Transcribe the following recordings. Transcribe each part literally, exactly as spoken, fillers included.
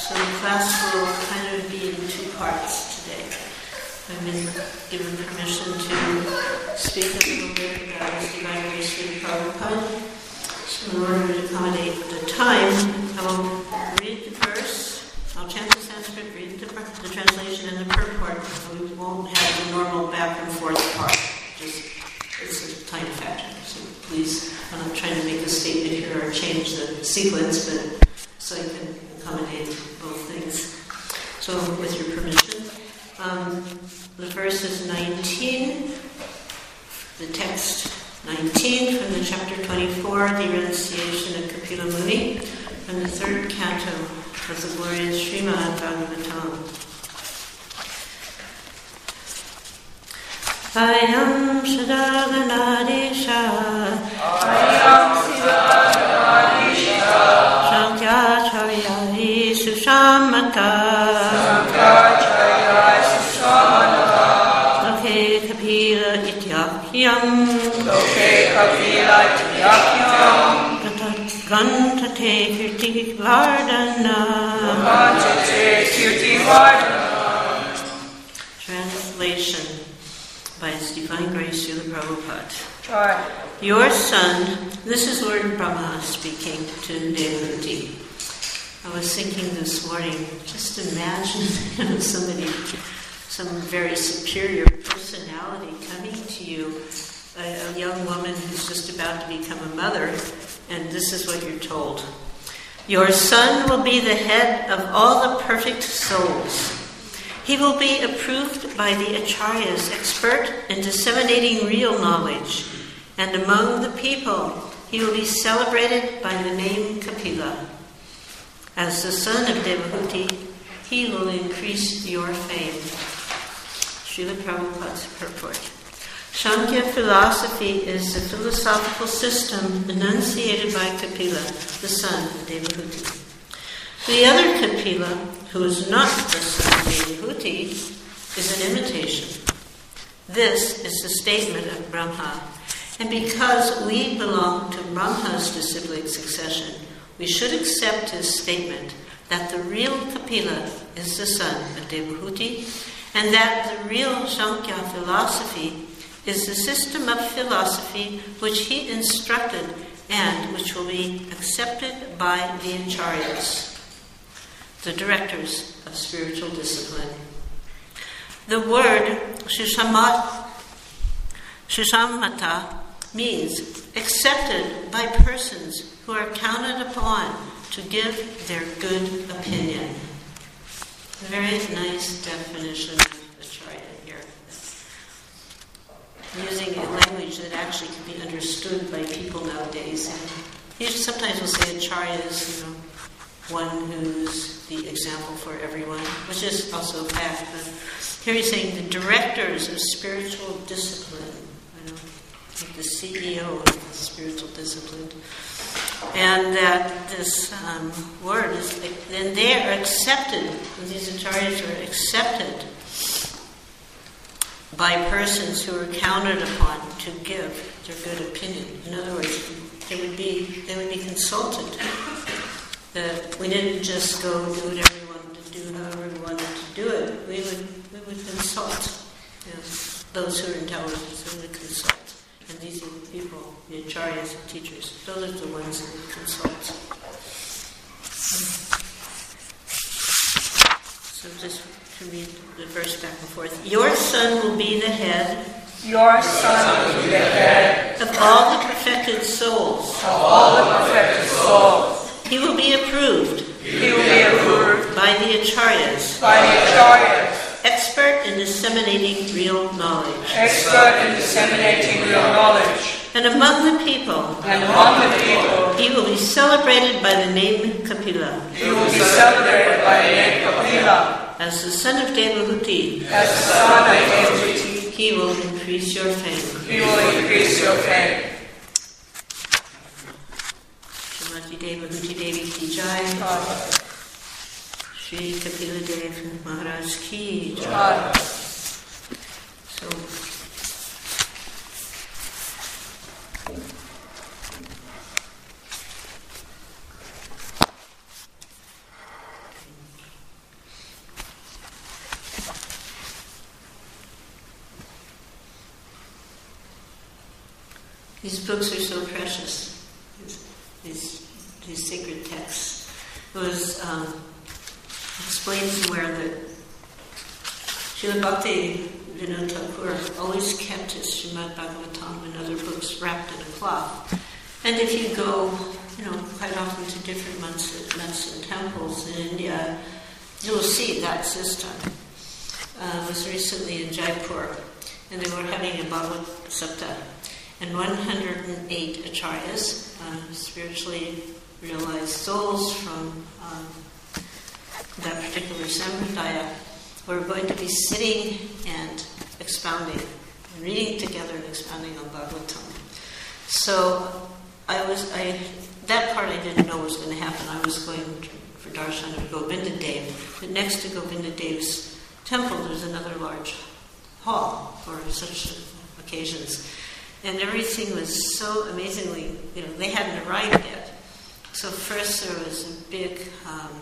So the class will kind of be in two parts today. I've been given permission to speak a little bit about His Divine Grace Srila Prabhupada. So in order to accommodate the time, I will read the verse, I'll chant the Sanskrit, read the, the translation and the purport, and we won't have the normal back and forth part. Just, it's a time factor. So please, I'm not trying to make a statement here or change the sequence, but so I can accommodate both things. So with your permission, um, the verse is nineteen, the text nineteen from the chapter twenty-four, the renunciation of Kapila Muni, from the third canto of the glorious Srimad Bhagavatam. Ayam Sadaganadisha Ayam Sadaganadisha Shankyacharya Sushamata Shankyacharya Sushamata Loke Kapila Ityakyam Loke Kapila Ityakyam Grantate Kirti Vardhana Grantate Kirti Vardhana. Translation by His Divine Grace Srila Prabhupada. Try. Your son, this is Lord Brahma speaking to Devahuti. I was thinking this morning, just imagine you know, somebody, some very superior personality coming to you, a, a young woman who's just about to become a mother, and this is what you're told. Your son will be the head of all the perfect souls. He will be approved by the acharyas, expert in disseminating real knowledge, and among the people he will be celebrated by the name Kapila. As the son of Devahuti, he will increase your fame. Srila Prabhupada's purport. Sankhya philosophy is the philosophical system enunciated by Kapila, the son of Devahuti. The other Kapila, who is not the son of Devahuti, is an imitation. This is the statement of Brahma. And because we belong to Brahma's disciplic succession, we should accept his statement that the real Kapila is the son of Devahuti, and that the real Sankhya philosophy is the system of philosophy which he instructed and which will be accepted by the acharyas, the directors of spiritual discipline. The word Shusamata, Shusamata means accepted by persons who are counted upon to give their good opinion. A very nice definition of acharya here. Using a language that actually can be understood by people nowadays. And sometimes we'll say acharya is, you know, one who's the example for everyone, which is also a fact. But here he's saying the directors of spiritual discipline, you know, like the C E O of spiritual discipline, and that this um, word is, and they are accepted, these acharyas are accepted by persons who are counted upon to give their good opinion. In other words, they would be they would be consulted. That we didn't just go do whatever we wanted to do, however we wanted to do it. We would we would consult, you know, those who are intelligent, so we would consult. And these are the people, the acharyas and teachers, those are the ones that we consult. So just to read the verse back and forth. Your son will be the head. Your son will be the head of all the perfected souls. Of all the perfected souls. He will be approved. He will be approved by the acharyas. By the acharyas. Expert in disseminating real knowledge. Expert in disseminating real knowledge. And among the people. And among the people. He will be celebrated by the name Kapila. He will be celebrated by the name Kapila. As the son of Devahuti. As the son of Devahuti. He will increase your fame. He will increase your fame. Devahuti Devi ki jai. Shri Kapila Dev Maharaj ki jai. So, These books are so precious, these, these, these sacred texts. It was um, explained somewhere that Srila Bhakti Vinod Thakur always kept his Srimad Bhagavatam and other books wrapped in a cloth. And if you go, you know, quite often to different months, months and temples in India, you will see that system. Uh, I was recently in Jaipur, and they were having a Bhagavad Sapta, and one hundred eight acharyas, uh, spiritually realized souls from um, that particular sampradaya, were going to be sitting and expounding, reading together and expounding on Bhagavatam. So I was, I that part I didn't know was going to happen. I was going to, for darshan to Govinda Dev, but next to Govinda Dev's temple, there's another large hall for such occasions. And everything was so amazingly, you know, they hadn't arrived yet. So first there was a big, um,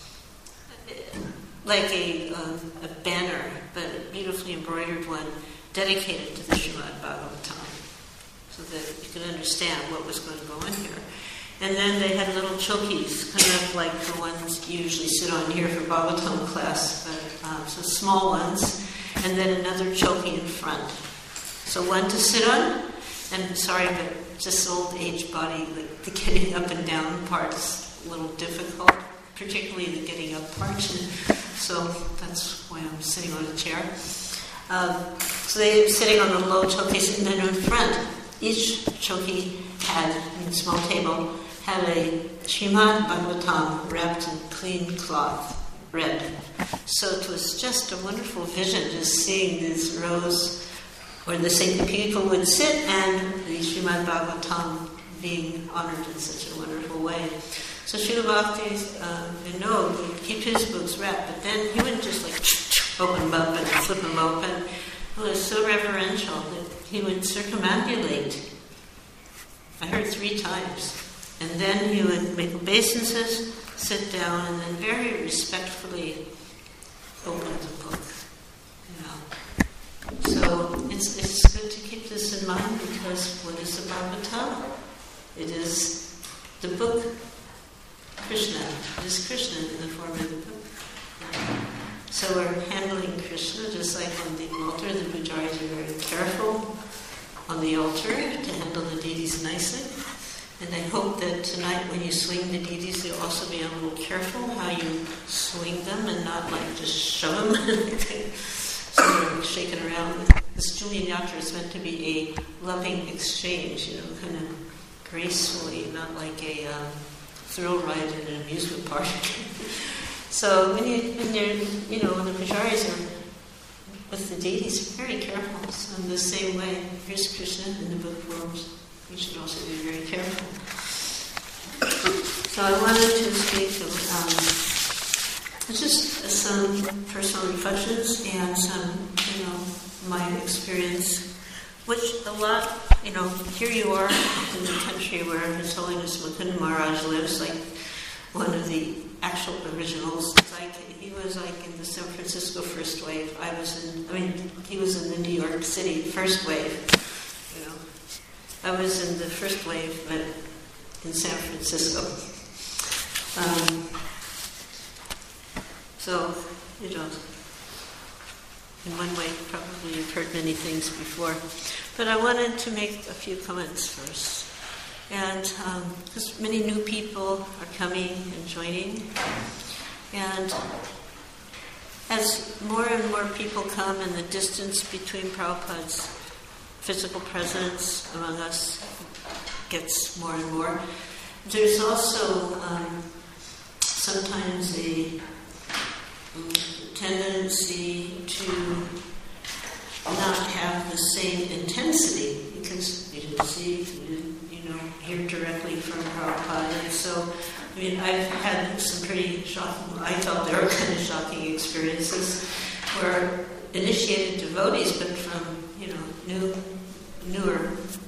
like a, um, a banner, but a beautifully embroidered one, dedicated to the Srimad Bhagavatam, so that you could understand what was going to go in here. And then they had little chokis, kind of like the ones you usually sit on here for Bhagavatam class, but um, so small ones, and then another choki in front. So one to sit on, and sorry, but just old age body, like the getting up and down part's a little difficult, particularly the getting up part. So that's why I'm sitting on a chair. Um, so they were sitting on the low chokis, and then in front, each choki had, in a small table, had a Srimad Bhagavatam wrapped in clean cloth, red. So it was just a wonderful vision, just seeing these rows where the same people would sit and the Srimad Bhagavatam being honored in such a wonderful way. So Srila Bhakti uh, Vinod would keep his books wrapped, but then he wouldn't just like open them up and flip them open. It was so reverential that he would circumambulate. I heard three times. And then he would make obeisances, sit down, and then very respectfully open the book. You know. So it's it's good to keep this in mind, because what is the Bhagavatam? It is the book Krishna. It is Krishna in the form of the book. So we're handling Krishna just like on the altar. The pujaris are very careful on the altar to handle the deities nicely. And I hope that tonight when you swing the deities, you'll also be a little careful how you swing them and not like just shove them. So they're shaking around. This Julian Yatra is meant to be a loving exchange, you know, kind of gracefully, not like a um, thrill ride in an amusement park. So when, you, when you're, you know, when the pujaris are with the deities, very careful. So in the same way, here's Krishna in the book forms. We should also be very careful. So I wanted to speak of um, just some personal reflections and some, you know, my experience, which a lot, you know, here you are in the country where His Holiness Mukunda Maharaj lives, like one of the actual originals. Like he was like in the San Francisco first wave. I was in, I mean, he was in the New York City first wave. You know, I was in the first wave, but in San Francisco. Um, so, you know, in one way, probably you've heard many things before. But I wanted to make a few comments first. And because um, many new people are coming and joining. And as more and more people come and the distance between Prabhupada's physical presence among us gets more and more, there's also um, sometimes a um, tendency to not have the same intensity because you didn't see, you didn't, you know, hear directly from Prabhupada. And so, I mean, I've had some pretty shocking, I thought they were kind of shocking experiences where initiated devotees, but from, you know, new, newer,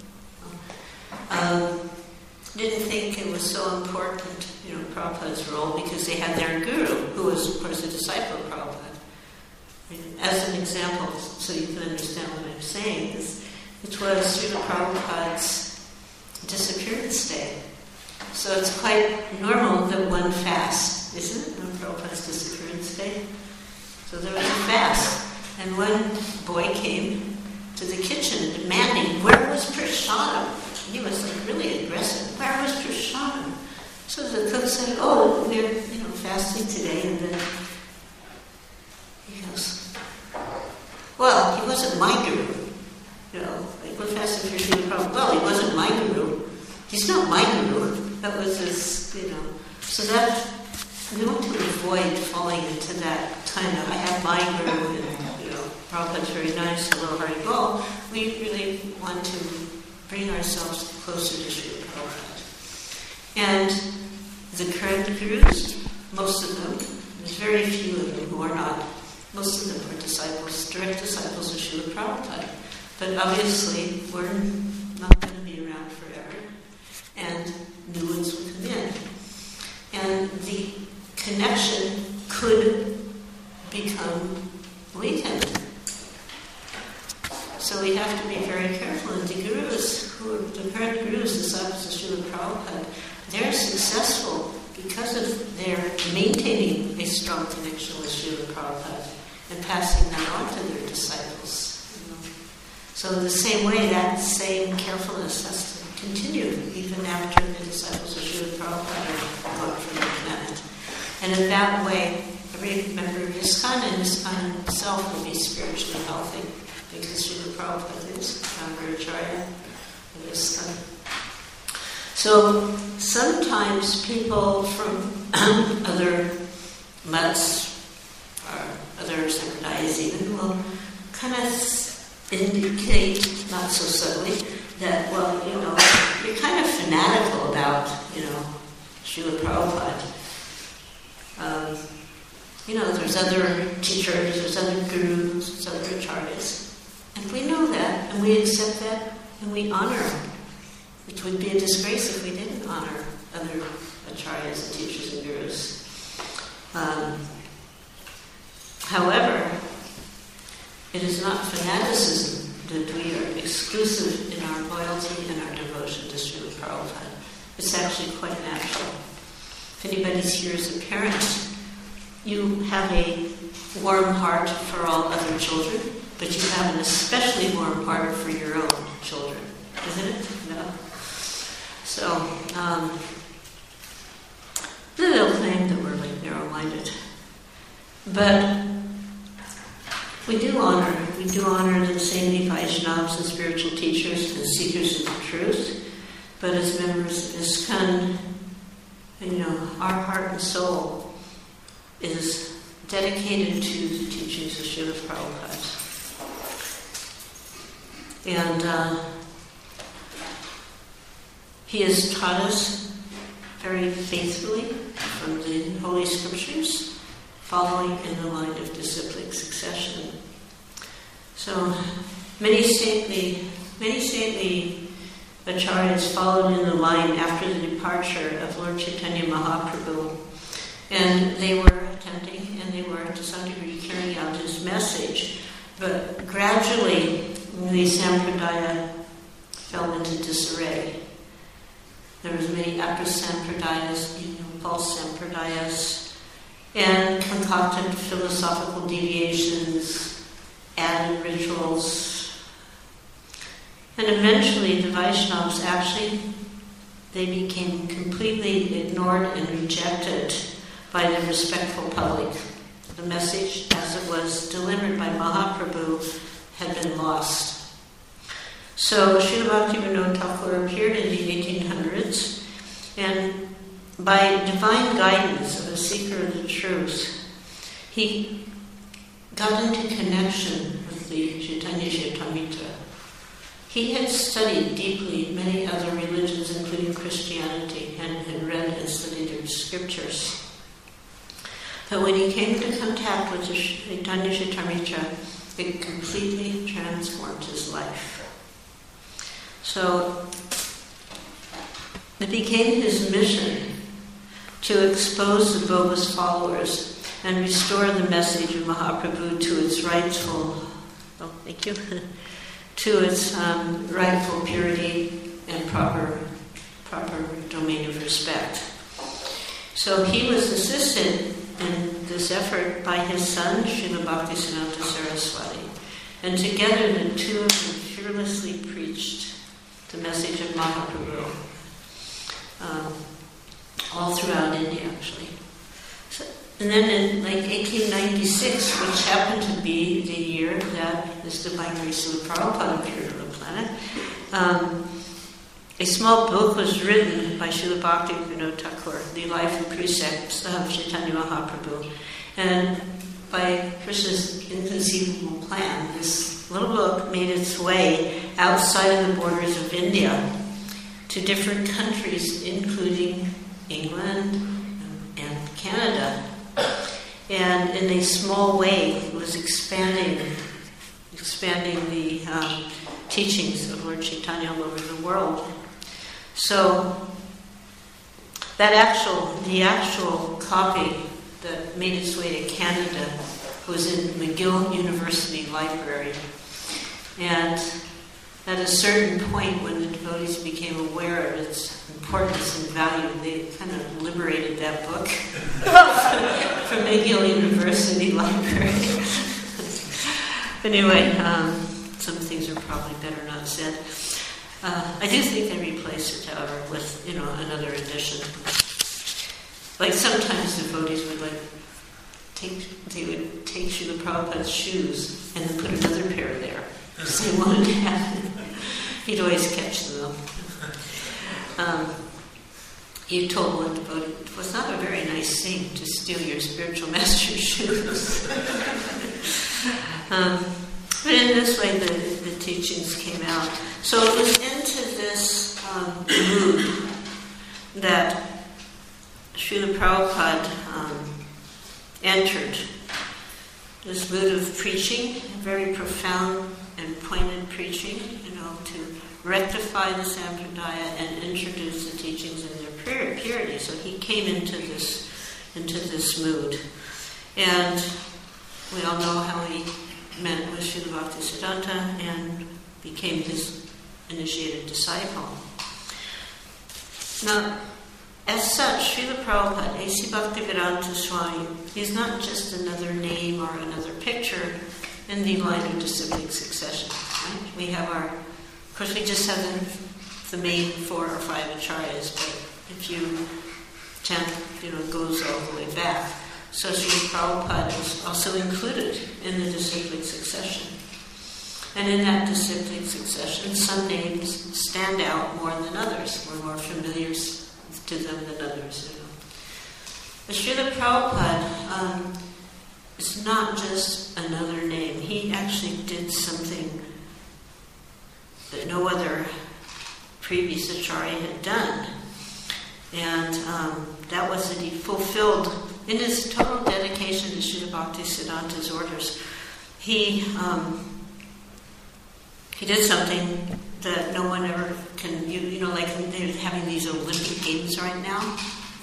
um, didn't think it was so important, you know, Prabhupada's role because they had their guru, who was, of course, a disciple of Prabhupada. I mean, as an example, so you can understand what I'm saying, is it was Srila Prabhupada's disappearance day. So it's quite normal that one fast, isn't it? On Prabhupada's disappearance day. So there was a fast. And one boy came to the kitchen demanding, where was Prasadam? He was like really aggressive. Where was Prasadam? So the cook said, oh, we're you know fasting today. And then he goes, well, he wasn't my guru. You know, like we're fasting for Srila Prabhupada. Well, he wasn't my guru. He's not my guru. That was his, you know. So that, we want to avoid falling into that kind of, I have my guru, and, you know, Prabhupada's very nice, a little hard to go. We really want to bring ourselves closer to Srila Prabhupada. And the current gurus, most of them, there's very few of them who are not, most of them are disciples, direct disciples of Srila Prabhupada. But obviously, we're not going to be around forever, and new ones will come in. And the connection could become weakened. So we have to be very careful. And the gurus, who are the current gurus, disciples of Srila Prabhupada, they're successful because of their maintaining a strong connection with Srila Prabhupada and passing that on to their disciples. You know. So in the same way, that same carefulness has to continue even after the disciples of Srila Prabhupada are gone from the planet. And in that way, every member of ISKCON and ISKCON itself will be spiritually healthy, because Srila Prabhupada is founder Acharya of ISKCON. So sometimes people from other mutts or other sampradayas even will kind of indicate, not so subtly, that, well, you know, you're kind of fanatical about, you know, Srila Prabhupada. Um, you know, there's other teachers, there's other gurus, there's other acharyas. And we know that, and we accept that, and we honor them. Which would be a disgrace if we didn't honor other acharyas and teachers and gurus. Um, however, it is not fanaticism that we are exclusive in our loyalty and our devotion to Srila Prabhupada. It's actually quite natural. If anybody's here as a parent, you have a warm heart for all other children, but you have an especially warm heart for your own children, isn't it? No? So, um, they'll claim that we're like narrow-minded. But we do honor, we do honor the saintly Vaishnavas and spiritual teachers and seekers of the truth. But as members of ISKCON, you know, our heart and soul is dedicated to the teachings of Srila Prabhupada. And uh, he has taught us very faithfully from the Holy Scriptures, following in the line of disciplic succession. So many saintly, many saintly acharyas followed in the line after the departure of Lord Chaitanya Mahaprabhu, and they were attempting, and they were to some degree carrying out his message. But gradually, the sampradaya fell into disarray. There was many aprasampradayas, you know, false sampradayas, and concocted philosophical deviations, added rituals. And eventually the Vaishnavas actually, they became completely ignored and rejected by the respectful public. The message, as it was delivered by Mahaprabhu, had been lost. So Srila Bhaktivinoda Thakur appeared in the eighteen hundreds, and by divine guidance of a seeker of the truth, he got into connection with the Chaitanya Chaitamrita. He had studied deeply many other religions, including Christianity, and had read and studied their scriptures. But when he came into contact with the Chaitanya Chaitamrita, it completely transformed his life. So it became his mission to expose the bogus followers and restore the message of Mahaprabhu to its rightful, oh, thank you, to its um, rightful purity and proper proper domain of respect. So he was assisted in this effort by his son, Srila Bhaktisiddhanta Saraswati. And together the two of them fearlessly preached the message of Mahaprabhu, um, all throughout India, actually. So, and then in like eighteen ninety-six, which happened to be the year that this Divine Grace of Prabhupada appeared on the planet, um, a small book was written by Srila Bhakti Vinod Thakur, The Life and Precepts of Chaitanya Mahaprabhu. And by Krishna's inconceivable plan, this little book made its way outside of the borders of India to different countries, including England and Canada. And in a small way, it was expanding, expanding the um, teachings of Lord Chaitanya all over the world. So that actual, the actual copy that made its way to Canada was in McGill University Library. And at a certain point, when the devotees became aware of its importance and value, they kind of liberated that book from McGill University Library. Anyway, um, some things are probably better not said. Uh, I do think they replaced it, however, with, you know, another edition. Like sometimes devotees would like take, they would take Srila Prabhupada's shoes and then put another pair there because they wanted to have it. He'd always catch them though. Um, he told one devotee, it was not a very nice thing to steal your spiritual master's shoes. um, but in this way, the, the teachings came out. So it was into this um, mood that Srila Prabhupada um, entered, this mood of preaching, very profound and pointed preaching, you know, to rectify the Sampradaya and introduce the teachings in their purity. So he came into this into this mood. And we all know how he met with Srila Bhaktisiddhanta and became his initiated disciple. Now, as such, Srila Prabhupada, A C Bhaktivedanta Swami, is not just another name or another picture in the line of disciplic succession. Right? We have our, of course, we just have the, the main four or five acharyas, but if you chant, you know, it goes all the way back. So Srila Prabhupada is also included in the disciplic succession. And in that disciplic succession, some names stand out more than others. We're more familiar to them than others, you know. But Srila Prabhupada um, is not just another name. He actually did something that no other previous acharya had done. And um, that was that he fulfilled, in his total dedication to Srila Bhaktisiddhanta's orders, he um, he did something that no one ever can, you, you know, like they're having these Olympic Games right now.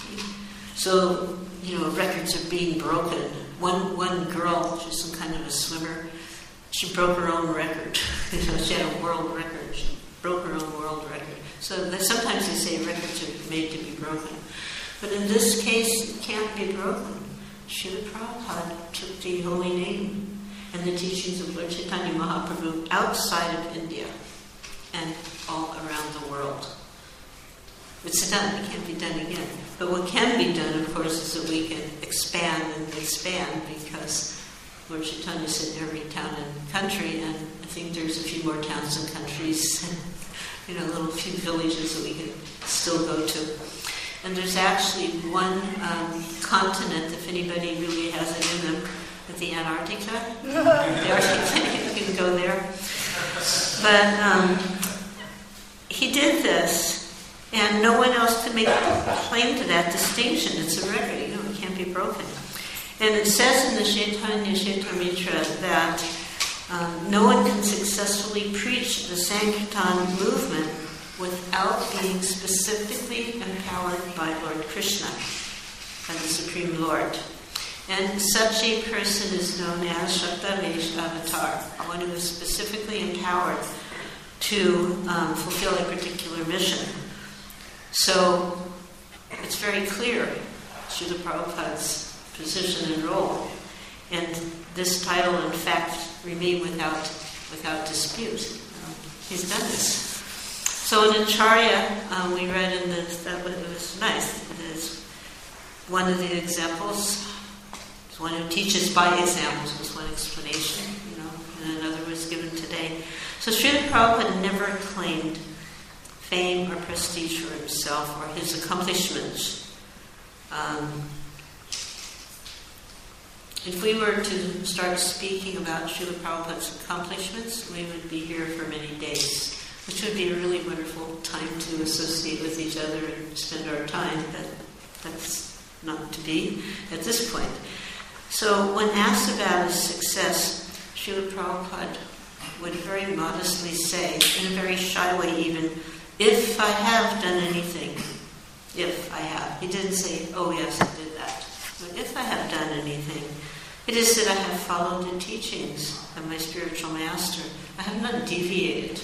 So, you know, records are being broken. One one girl, she's some kind of a swimmer, she broke her own record. You know, she had a world record. She broke her own world record. So that sometimes they say records are made to be broken. But in this case, it can't be broken. Srila Prabhupada took the holy name and the teachings of Lord Chaitanya Mahaprabhu outside of India and all around the world. It's done. It can't be done again. But what can be done, of course, is that we can expand and expand, because Lord Chaitanya said in every town and country, and I think there's a few more towns and countries, you know, little few villages that we can still go to. And there's actually one um, continent, if anybody really has it in them, at the Antarctica. The Arctic, you can go there. But um, he did this, and no one else could make a claim to that distinction. It's a record, you know, it can't be broken. And it says in the Chaitanya Chaitamrita that um, no one can successfully preach the Sankirtan movement without being specifically empowered by Lord Krishna, by the Supreme Lord. And such a person is known as Shaktavesh Avatar, one who is specifically empowered to um, fulfill a particular mission. So it's very clear Srila Prabhupada's position and role. And this title, in fact, remained without without dispute. Um, he's done this. So in Acharya, um, we read in this, that was, it was nice. There's one of the examples, one who teaches by examples was one explanation, you know, and another was given today. So Srila Prabhupada never claimed fame or prestige for himself or his accomplishments. Um, if we were to start speaking about Srila Prabhupada's accomplishments, we would be here for many days, which would be a really wonderful time to associate with each other and spend our time, but that's not to be at this point. So when asked about his success, Srila Prabhupada would very modestly say, in a very shy way even, if I have done anything, if I have. He didn't say, oh yes, I did that. But if I have done anything, it is that I have followed the teachings of my spiritual master. I have not deviated.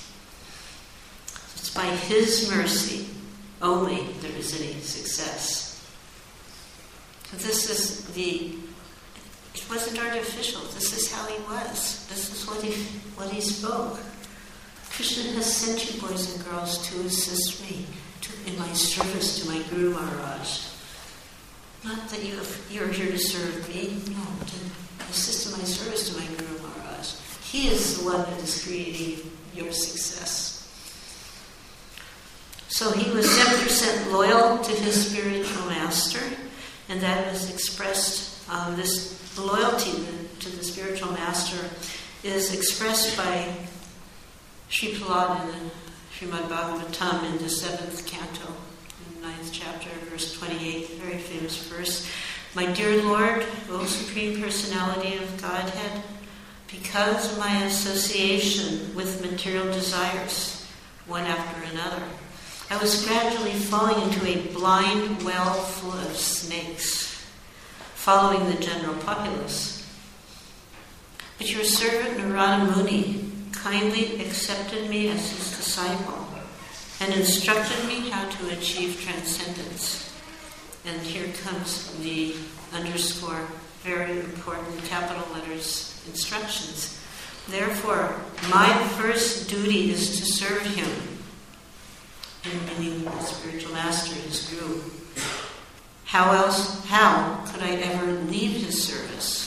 It's by his mercy only there is any success. So this is the, it wasn't artificial. This is how he was. This is what he, what he spoke. Krishna has sent you, boys and girls, to assist me to, in my service to my Guru Maharaj. Not that you have, you're here to serve me, no, to assist in my service to my Guru Maharaj. He is the one that is creating your success. So he was seven percent loyal to his spiritual master, and that was expressed, um, this loyalty to the spiritual master is expressed by Sri Prahlad in the Srimad Bhagavatam in the seventh canto, in the ninth chapter, verse twenty-eight, very famous verse. My dear Lord, O Supreme Personality of Godhead, because of my association with material desires, one after another, I was gradually falling into a blind well full of snakes, following the general populace. But your servant Narada Muni kindly accepted me as his disciple and instructed me how to achieve transcendence. And here comes the underscore, very important capital letters instructions. Therefore, my first duty is to serve him, in meaning the spiritual master, his guru. How else, how could I ever leave his service?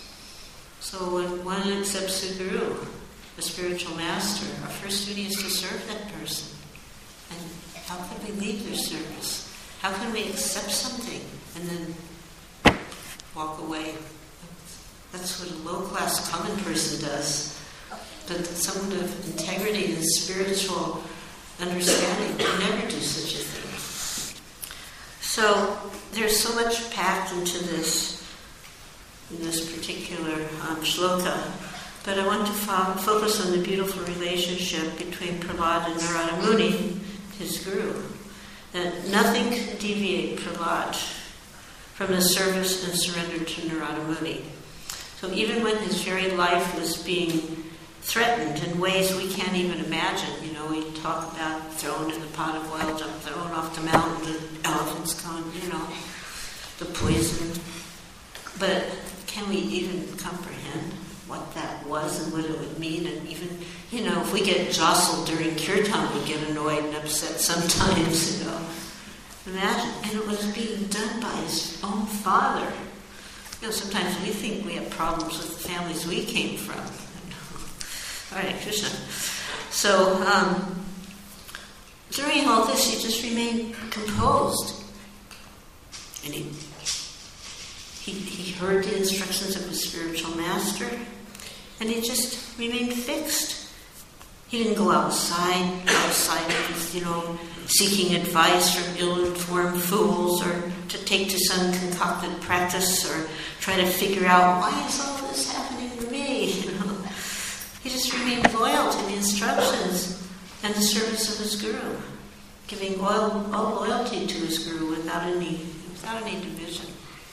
So when one accepts the guru, the spiritual master, our first duty is to serve that person. And how can we leave their service? How can we accept something and then walk away? That's what a low-class common person does. But someone of integrity and spiritual understanding can never do such a thing. So there's so much packed into this, in this particular um, shloka. But I want to fo- focus on the beautiful relationship between Prahlad and Narada Muni, his guru. That nothing could deviate Prahlad from the service and surrender to Narada Muni. So even when his very life was being threatened in ways we can't even imagine, you know, we talk about thrown in the pot of oil, jump thrown off the mountain, the elephants gone, you know, the poison. But can we even comprehend what that was and what it would mean? And even, you know, if we get jostled during kirtan, we get annoyed and upset sometimes, you know. Imagine, and it was being done by his own father. You know, sometimes we think we have problems with the families we came from. Hare Krishna. So, um, during all this, he just remained composed. And he, he, he heard the instructions of his spiritual master, and he just remained fixed. He didn't go outside, outside of, you know, seeking advice from ill-informed fools, or to take to some concocted practice, or try to figure out, why is all this happening to me? You know, he just remained loyal to the instructions and the service of his guru, giving all, all loyalty to his guru without any, without any division.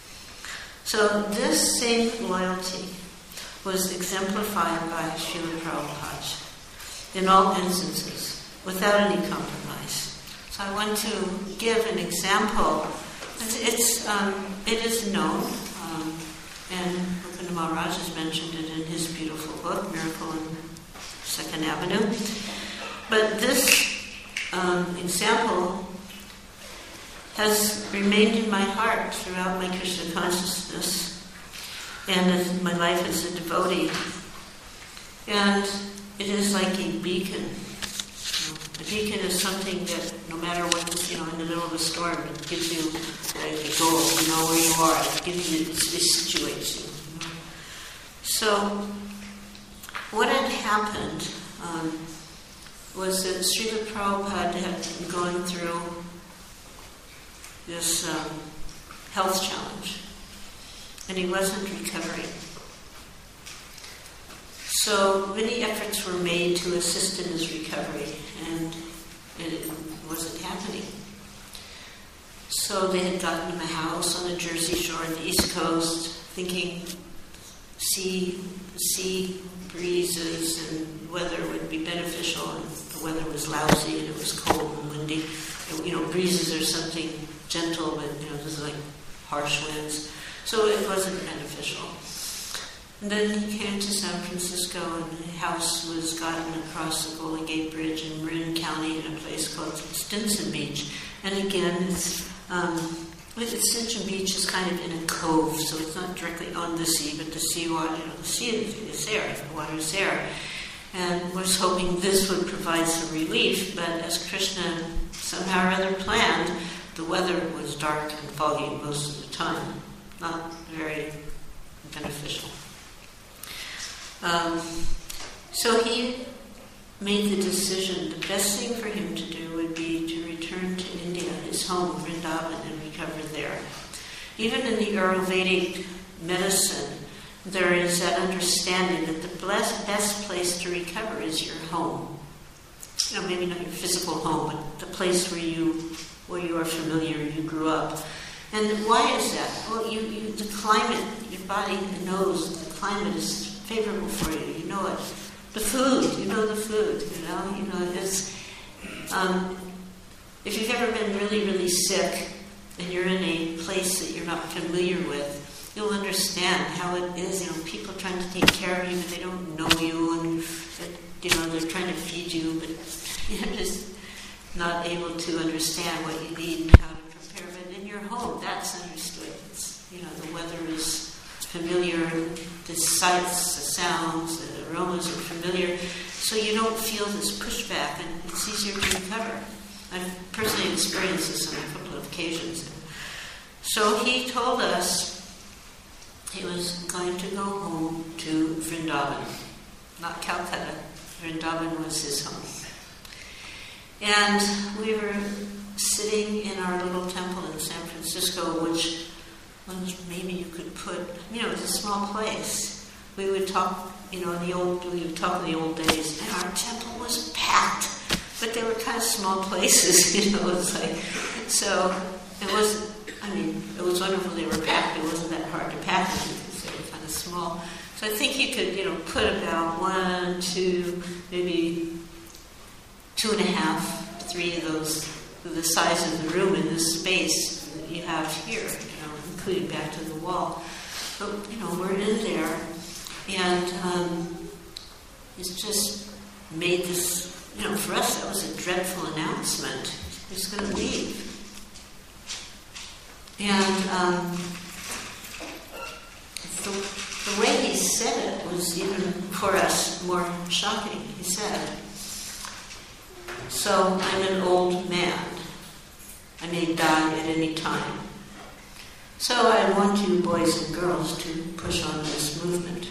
So this same loyalty was exemplified by Srila Prabhupada. in all instances, without any compromise. So I want to give an example. It's um, it is known, um, and Mukunda Maharaj has mentioned it in his beautiful book, Miracle on Second Avenue. But this um, example has remained in my heart throughout my Krishna consciousness and as my life as a devotee. And it is like a beacon. A beacon is something that no matter what, you know, in the middle of a storm, it gives you a goal, you know where you are, it gives you, it situates you. You know? So, what had happened um, was that Srila Prabhupada had been going through this um, health challenge, and he wasn't recovering. So many efforts were made to assist in his recovery, and it wasn't happening. So they had gotten him a house on the Jersey Shore on the East Coast, thinking sea, sea breezes and weather would be beneficial, and the weather was lousy and it was cold and windy. And, you know, breezes are something gentle, but you know, this is like harsh winds. So it wasn't beneficial. And then he came to San Francisco, and the house was gotten across the Golden Gate Bridge in Marin County in a place called Stinson Beach. And again, it's, um, Stinson Beach is kind of in a cove, so it's not directly on the sea, but the sea water, you know, the sea is there, the water is there. And was hoping this would provide some relief, but as Krishna somehow or other planned, the weather was dark and foggy most of the time, not very beneficial. Um, so he made the decision the best thing for him to do would be to return to India, his home, Vrindavan, and recover there. Even in the Ayurvedic medicine, there is that understanding that the best, best place to recover is your home. You know, maybe not your physical home, but the place where you where you are familiar, you grew up. And why is that? Well, you, you the climate, your body knows the climate is favorable for you. You know it. The food, you know the food. You know, you know it's. Um, if you've ever been really, really sick, and you're in a place that you're not familiar with, you'll understand how it is. You know, people trying to take care of you, and they don't know you, and you know they're trying to feed you, but you're just not able to understand what you need and how to prepare. But in your home, that's understood. It's, you know, the weather is familiar, the sights, the sounds, the aromas are familiar, so you don't feel this pushback, and it's easier to recover. I've personally experienced this on a couple of occasions. So he told us he was going to go home to Vrindavan, not Calcutta. Vrindavan was his home. And we were sitting in our little temple in San Francisco, which maybe you could put, you know, it's a small place. We would talk, you know, in the old, we would talk in the old days, and our temple was packed, but they were kind of small places, you know, it's like, so it was, I mean, it was wonderful they were packed. It wasn't that hard to pack them because they were kind of small. So I think you could, you know, put about one, two, maybe two and a half, three of those, the size of the room in this space that you have here, including back to the wall. But, you know, we're in there, and um, it's just made this, you know, for us that was a dreadful announcement. He's going to leave. And um, the, the way he said it was even for us more shocking. He said, "So I'm an old man. I may die at any time. So I want you boys and girls to push on this movement."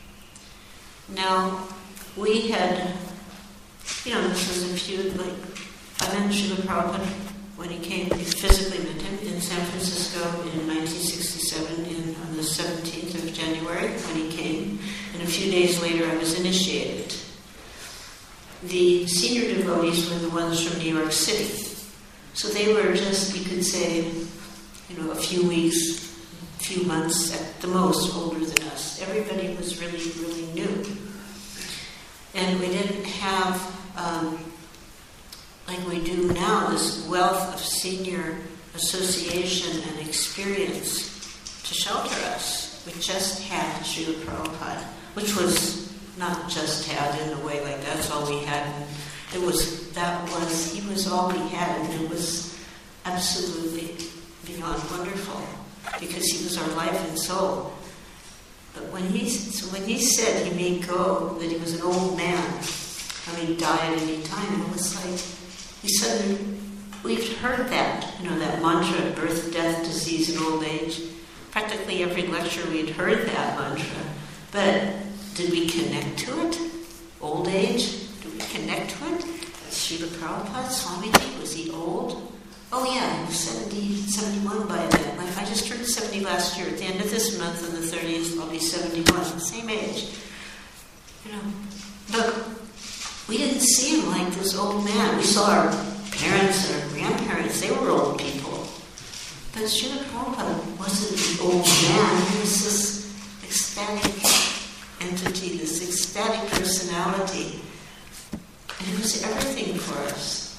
Now, we had, you know, this was a few, like, I met Srila Prabhupada when he came, he physically met him in San Francisco in nineteen sixty-seven, in, on the seventeenth of January when he came, and a few days later I was initiated. The senior devotees were the ones from New York City. So they were just, you could say, you know, a few weeks, a few months at the most older than us. Everybody was really, really new. And we didn't have, um, like we do now, this wealth of senior association and experience to shelter us. We just had Srila Prabhupada, which was not just had in a way like that's all we had. And it was, that was, he was all we had, and it was absolutely beyond wonderful, because he was our life and soul. But when he, so when he said he may go, that he was an old man, and he'd die at any time, it was like, he suddenly, we've heard that, you know, that mantra, birth, death, disease, and old age. Practically every lecture we'd heard that mantra. But did we connect to it? Old age? Did we connect to it? Srila Prabhupada, Swamiji, was he old? Oh yeah, he was seventy, seventy-one by then. Like, I just turned seventy last year. At the end of this month, on the thirtieth, I'll be seventy-one. Same age. You know, but we didn't see him like this old man. We saw our parents and our grandparents. They were old people. But Srila Prabhupada wasn't the old man. He was this ecstatic entity, this ecstatic personality. And it was everything for us.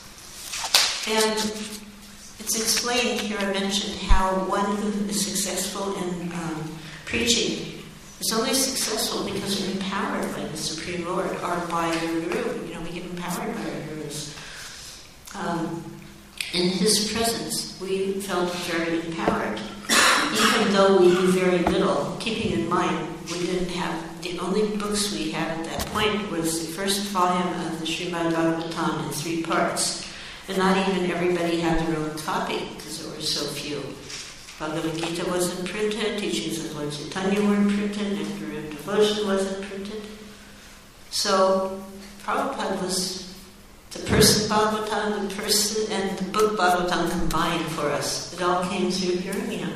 And it's explained here, I mentioned how one who is successful in um, preaching is only successful because we're empowered by the Supreme Lord, or by the Guru. You know, we get empowered by our Gurus. Um, in His presence, we felt very empowered, even though we knew very little. Keeping in mind, we didn't have, the only books we had at that point was the first volume of the Srimad Bhagavatam in three parts. And not even everybody had their own copy, because there were so few. Bhagavad Gita wasn't printed, teachings of Lord Chaitanya weren't printed, Nectar of Devotion wasn't printed. So Prabhupada was the person Bhagavatam, the person, and the book Bhagavatam combined for us. It all came through hearing him.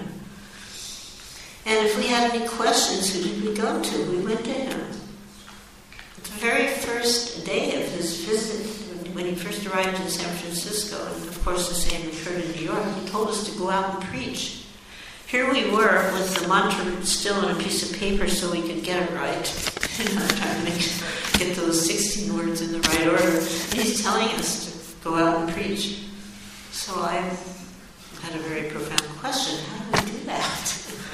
And if we had any questions, who did we go to? We went to him. The very first day of his visit, when he first arrived in San Francisco, and of course the same occurred in New York, he told us to go out and preach. Here we were with the mantra still on a piece of paper so we could get it right. You know, trying to make, get those sixteen words in the right order. And he's telling us to go out and preach. So I had a very profound question. How do we do that?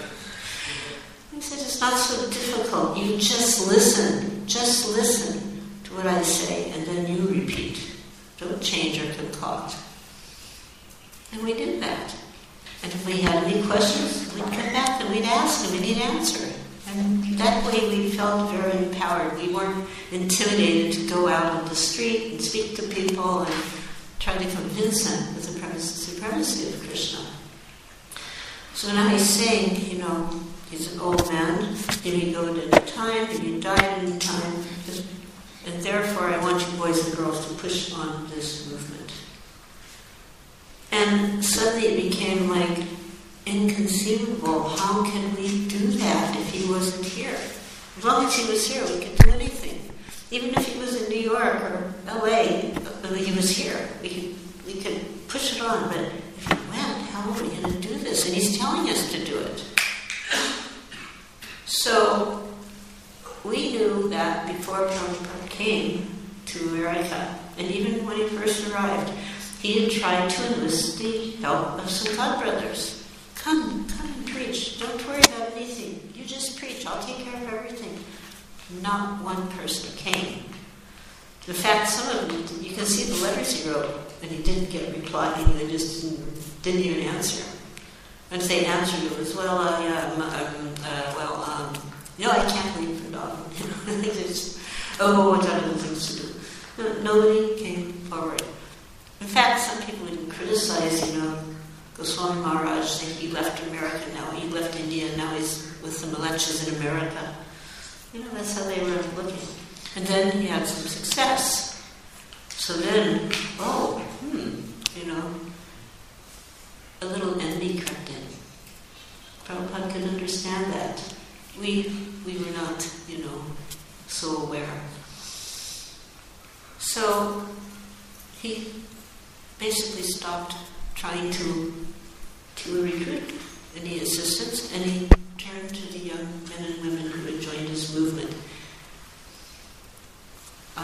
He said, it's not so difficult. You just listen. Just listen to what I say, and then you repeat. Don't change or concoct. And we did that. And if we had any questions, we'd come back and we'd ask and we'd answer. And that way we felt very empowered. We weren't intimidated to go out on the street and speak to people and try to convince them of the supremacy of Krishna. So now he's saying, you know, he's an old man. Did he go at any time? Did he die at any time? And therefore, I want you boys and girls to push on this movement. And suddenly it became like inconceivable. How can we do that if he wasn't here? As long as he was here, we could do anything. Even if he was in New York or L A, but he was here, we could we could push it on. But if he went, how are we going to do this? And he's telling us to do it. So we knew that before Prabhupada came to America, and even when he first arrived, he had tried to enlist the help of some God brothers. Come, come and preach. Don't worry about anything. You just preach. I'll take care of everything. Not one person came. In fact, some of them, you can see the letters he wrote, and he didn't get a reply. They just didn't, didn't even answer. And if they answered, it was, well, uh, yeah, um, uh, well, um, you know, I can't leave for dog. You know, they just, oh, what other things to do? No, nobody came forward. In fact, some people even criticize, you know, Goswami Maharaj, saying he left America now, he left India, and now he's with the Malechas in America. You know, that's how they were looking. And then he had some success. So then, oh, hmm, you know, a little envy crept in. Prabhupada could understand that. We we were not, you know, so aware. So he basically stopped trying to to recruit any assistants, and he turned to the young men and women who had joined his movement. Uh,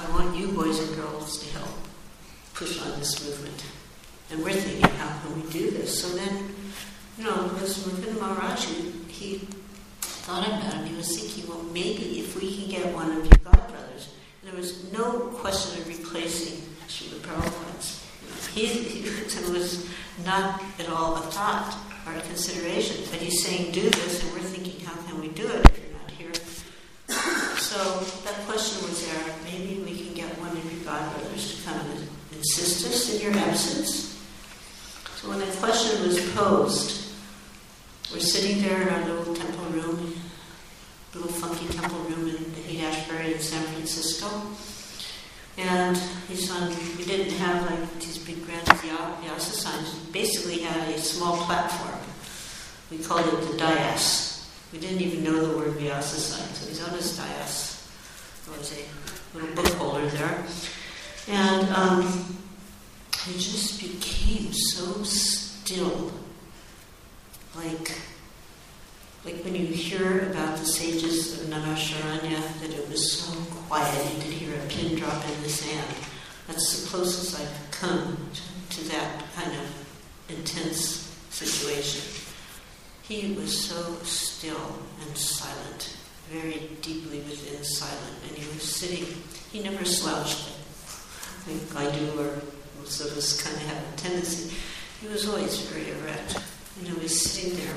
push on this movement. And we're thinking, how can we do this? So then, you know, this Mukunda Maharaj, he thought about it. He was thinking, well, maybe if we can get one of you godbrothers. There was no question of replacing Srila Prabhupada's. He, he it was not at all a thought or a consideration. But he's saying, do this, and we're thinking, how can we do it if you're not here? So that question was there. Maybe we can get one of your godbrothers to come and assist us in your absence. So when that question was posed, we're sitting there in our little temple room, little funky temple room in the Haight-Ashbury in San Francisco. And he's on, we didn't have like these big grand vyasa signs. We basically had a small platform. We called it the dais. We didn't even know the word vyasa sign, so he's on his dais. There was a little book holder there. And um, it just became so still. Like, like when you hear about the sages of Namasharanya, that it was so quiet, you could hear a pin drop in the sand. That's the closest I've come to, to that kind of intense situation. He was so still and silent, very deeply within silent, and he was sitting, he never slouched. I think I do, or most of us kind of have a tendency. He was always very erect, and he was sitting there.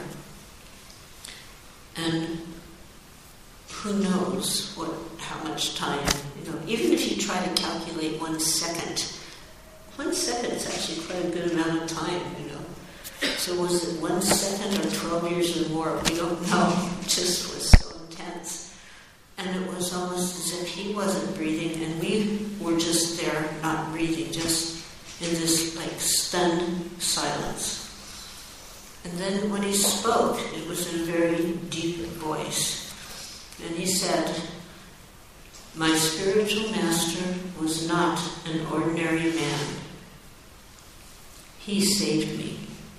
And who knows what, how much time, you know, even if you try to calculate one second, one second is actually quite a good amount of time, you know. So was it one second or twelve years or more? We don't know. It just was so intense. And it was almost as if he wasn't breathing and we were just there not breathing, just in this like stunned silence. And then when he spoke, it was in a very deep voice. And he said, "My spiritual master was not an ordinary man. He saved me."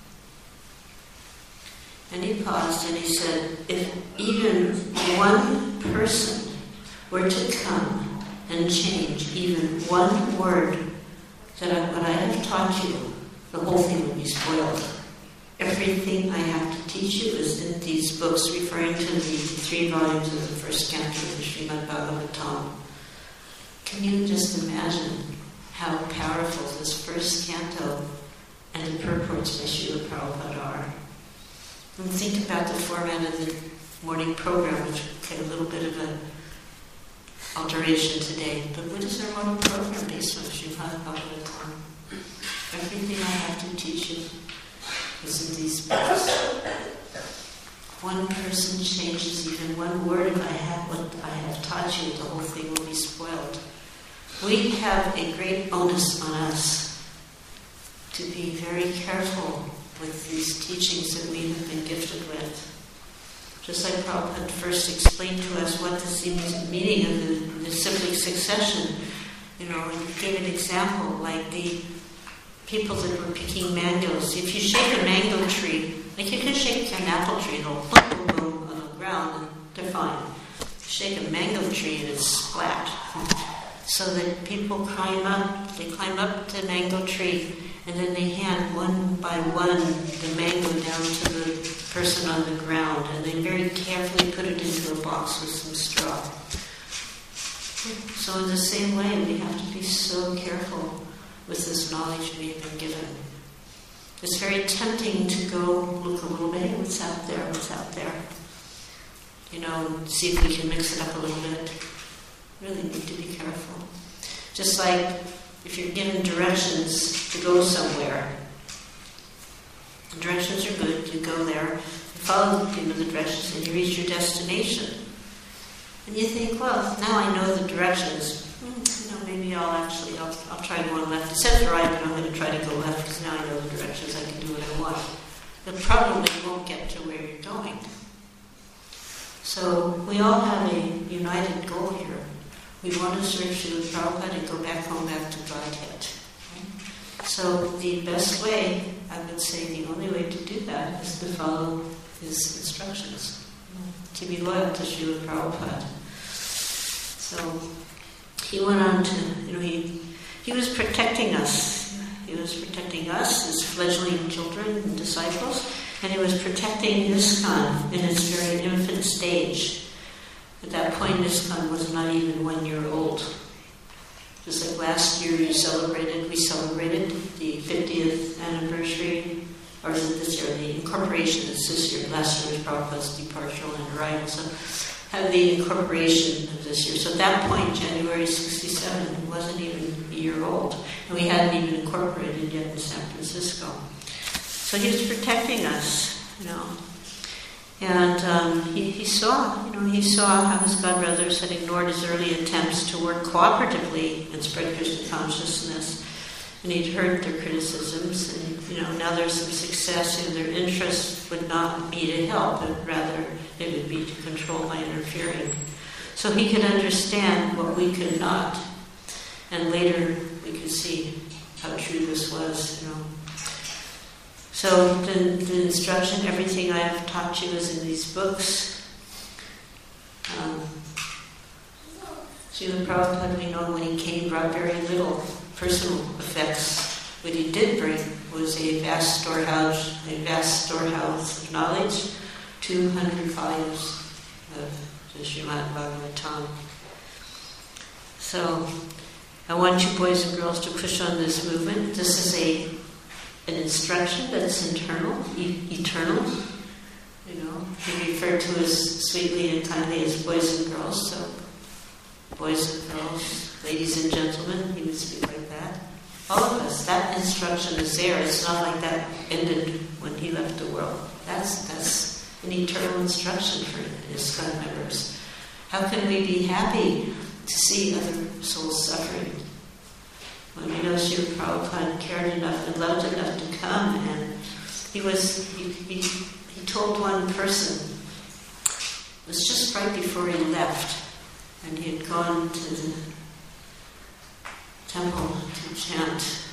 And he paused and he said, if even one person were to come and change even one word that I, what I have taught you, the whole thing would be spoiled. Everything I have to teach you is in these books, referring to the three volumes of the first canto of the Srimad Bhagavatam. Can you just imagine how powerful this first canto and the purports by Srila Prabhupada are? And think about the format of the morning program, which had a little bit of an alteration today. But what is our morning program based on Srimad Bhagavatam? Everything I have to teach you is in these books. One person changes even one word, if I have what I have taught you, the whole thing will be spoiled. We have a great onus on us to be very careful with these teachings that we have been gifted with. Just like Prabhupada first explained to us what is the meaning of the, the cyclic succession, you know, and gave an example like the people that were picking mangoes. If you shake a mango tree, like you can shake an apple tree, it'll boom, boom, boom on the ground, and they're fine. You shake a mango tree and it's splat. So that people climb up, they climb up the mango tree, and then they hand one by one the mango down to the person on the ground, and they very carefully put it into a box with some straw. So in the same way, we have to be so careful with this knowledge we have been given. It's very tempting to go look a little bit, hey, what's out there, what's out there. You know, and see if we can mix it up a little bit. Really need to be careful. Just like if you're given directions to go somewhere, the directions are good, you go there, you follow you know, the directions, and you reach your destination. And you think, well, now I know the directions. You know, maybe I'll actually, I'll, I'll try going left. It says right, but I'm going to try to go left because now I know the directions. I can do what I want. But probably won't get to where you're going. So we all have a united goal here. We want to serve Srila Prabhupada and go back home, back to Godhead. Right? So the best way, I would say the only way to do that is to follow his instructions, to be loyal to Srila Prabhupada. So he went on to, you know, he, he was protecting us. He was protecting us as fledgling children and disciples, and he was protecting ISKCON in its very infant stage. At that point, ISKCON was not even one year old. Just like last year you celebrated, we celebrated the fiftieth anniversary, or is it this year? The incorporation is this year. Last year was Prabhupada's departure and arrival. So have the incorporation of this year. So at that point, January sixty-seven, he wasn't even a year old. And we hadn't even incorporated yet in San Francisco. So he was protecting us, you know. And um, he, he saw, you know, he saw how his godbrothers had ignored his early attempts to work cooperatively and spread Krishna consciousness. And he'd heard their criticisms, and, you know, now there's some success, and their interest would not be to help, but rather it would be to control by interfering. So he could understand what we could not. And later we could see how true this was, you know. So the, the instruction, everything I have taught you is in these books. Um, Srila Prabhupada, we know when he came, brought very little personal effects. What he did bring was a vast storehouse, a vast storehouse of knowledge, two hundred volumes of the Srimad Bhagavatam. So I want you boys and girls to push on this movement. This is a an instruction that's internal, e- eternal. You know, he referred to as sweetly and kindly as boys and girls. So, boys and girls, ladies and gentlemen, he would speak like that. All of us, that instruction is there. It's not like that ended when he left the world. That's that's an eternal instruction for ISKCON members. How can we be happy to see other souls suffering? When we know Srila Prabhupada cared enough and loved enough to come, and he was, he, he, he told one person, it was just right before he left, and he had gone to the temple to chant,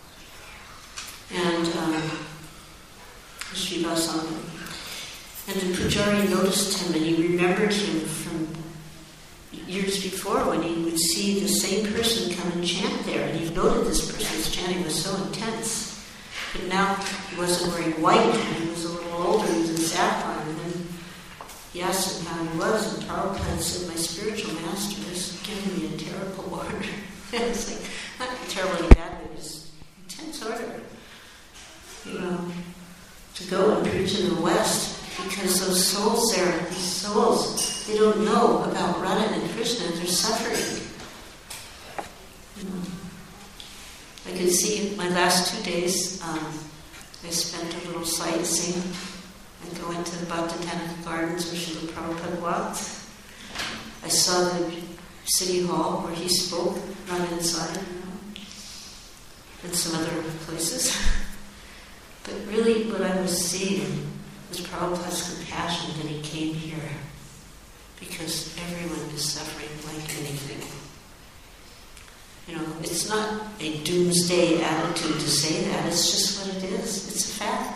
and um, Srivasana, and the Pujari noticed him, and he remembered him from years before when he would see the same person come and chant there, and he noted this person's chanting was so intense. But now he wasn't wearing white, and he was a little older, he was in saffron, and then he asked him how he was, and Prabhupada said, my spiritual master is giving me a terrible order. It's like, not terribly bad, but it's intense order. You know, to go and preach in the West, because those souls there, these souls, they don't know about Radha and Krishna, and they're suffering. You know, I could see my last two days, um, I spent a little sightseeing and go into the Botanical Gardens where Srila Prabhupada walked. I saw the City Hall where he spoke, not inside, you know, and some other places. But really what I was seeing was Prabhupada's compassion that he came here, because everyone is suffering like anything. You know, it's not a doomsday attitude to say that, it's just what it is. It's a fact.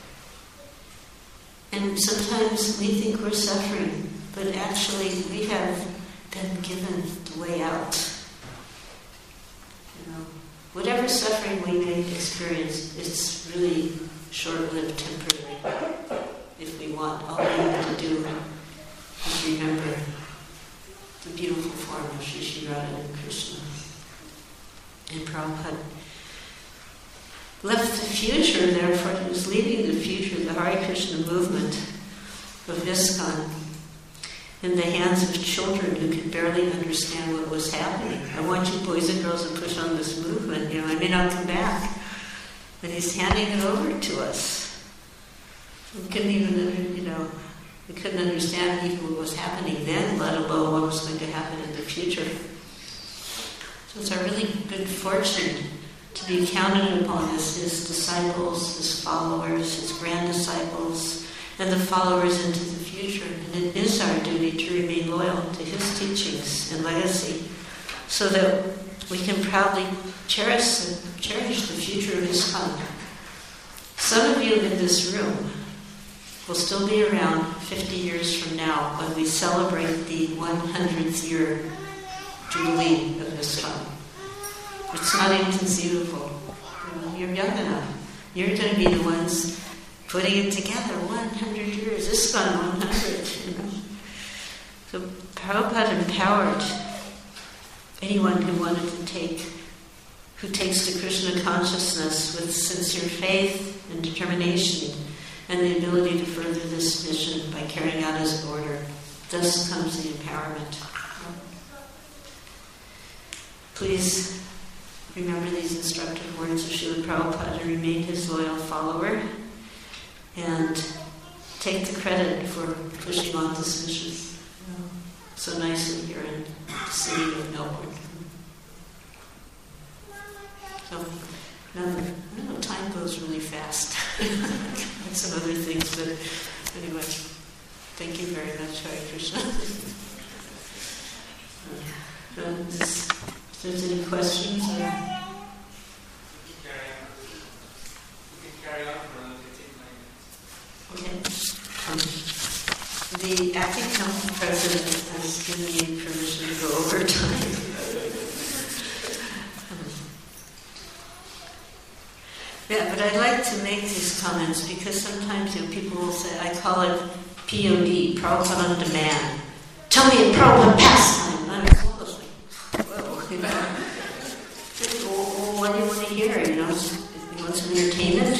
And sometimes we think we're suffering, but actually we have been given the way out. You know, whatever suffering we may experience, it's really short-lived, temporary. If we want, all we have to do is remember the beautiful form of Shri Shri Radha and Krishna. And Prabhupada left the future, therefore he was leaving the future, the Hare Krishna movement of ISKCON, in the hands of children who could barely understand what was happening. I want you boys and girls to push on this movement. You know, I may not come back, but he's handing it over to us. We couldn't even, you know, we couldn't understand even what was happening then, let alone what was going to happen in the future. So it's our really good fortune to be counted upon as his disciples, his followers, his grand disciples, and the followers into the future. And it is our duty to remain loyal to his teachings and legacy, so that we can proudly cherish, cherish the future of ISKCON. Some of you in this room will still be around fifty years from now when we celebrate the one hundredth year Jubilee of ISKCON. It's not inconceivable. You know, you're young enough. You're going to be the ones putting it together. one hundred years, ISKCON one hundred, you know. So Prabhupada empowered anyone who wanted to take, who takes to Krishna consciousness with sincere faith and determination and the ability to further this mission by carrying out his order. Thus comes the empowerment. Please remember these instructive words of Srila Prabhupada and remain his loyal follower, and take the credit for pushing on this mission so nicely here in the city of Melbourne. So, no, no, time goes really fast. And some other things, but anyway, thank you very much, Hare Krishna. uh, this, if there's any questions, or... We can carry on. We can carry on for another fifteen minutes. Okay. Um, the acting council president has given me permission to go over time. Yeah, but I'd like to make these comments because sometimes, you know, people will say, I call it P O D, Prabhupada on Demand. Tell me a Prabhupada pastime. And I'm almost like, whoa, you know. Well, what do you want to hear? You know, you want some entertainment?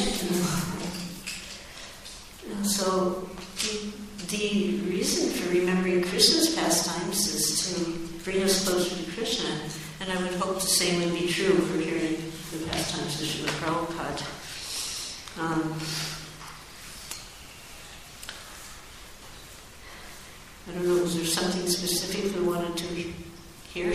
And so the, the reason for remembering Krishna's pastimes is to bring us closer to Krishna. And I would hope the same would be true for hearing the pastimes of Srila Prabhupada. Um, I don't know, was there something specific we wanted to hear? How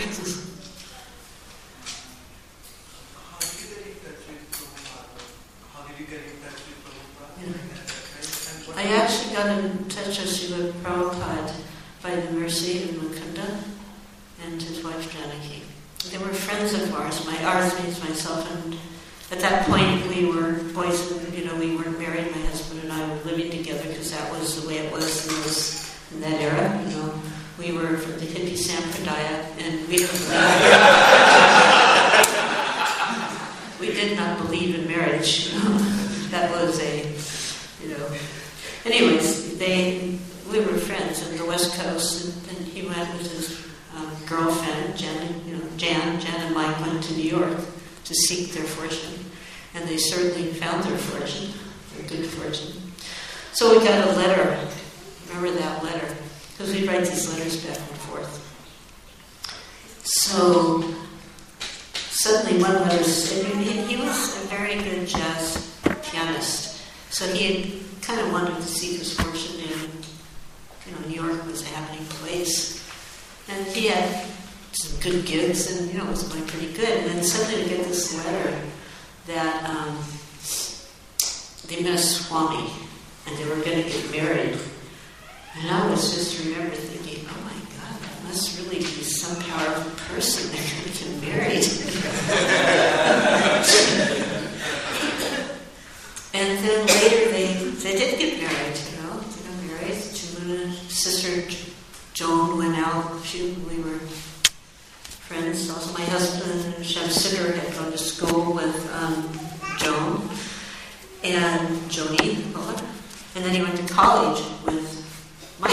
did you get in touch with Prabhupada? How did you get in touch with Prabhupada? Yeah. I actually got in touch with Srila Prabhupada by the mercy of Mukunda and his wife Janaki. They were friends of ours, my ours means myself, and at that point we were boys, you know, we weren't married, my husband and I were living together because that was the way it was in, those, in that era, you know. We were from the hippie Sampradaya, and we, we did not believe in marriage, you know. That was a, you know. Anyways, they, we were friends on the West Coast, and, and he went with his um, girlfriend, Jen, you know, Jan, Jan and Mike went to New York to seek their fortune, and they certainly found their fortune, their good fortune. So we got a letter, remember that letter, because we write these letters back and forth. So suddenly one letter said, he, he was a very good jazz pianist, so he had kind of wanted to seek his fortune in, you know, New York was a happening place, and he had some good gigs, and, you know, it was going pretty good. And then suddenly we get this letter that um, they met a Swami, and they were going to get married. And I was just remember thinking, oh my God, that must really be some powerful person. They're going to get married. And then later they they did get married, you know. They got married. Chamuna, sister Joan went out. She, we were friends. Also, my husband, Shamsiddhar, had gone to school with um, Joan and Joni, and then he went to college with Mike.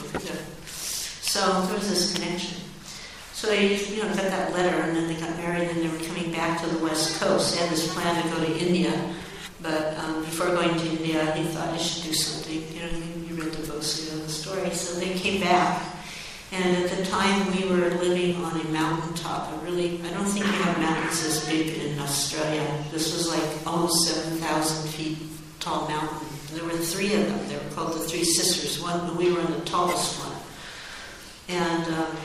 So there was this connection. So they, you know, got that letter, and then they got married, and they were coming back to the West Coast. They had this plan to go to India, but um, before going to India, he thought he should do something. You know, you, you read the books, you know the story. So they came back. And at the time, we were living on a mountaintop. A really, I don't think we have mountains this big in Australia. This was like almost seven thousand feet tall mountain. There were three of them. They were called the Three Sisters. One, we were on the tallest one. And um,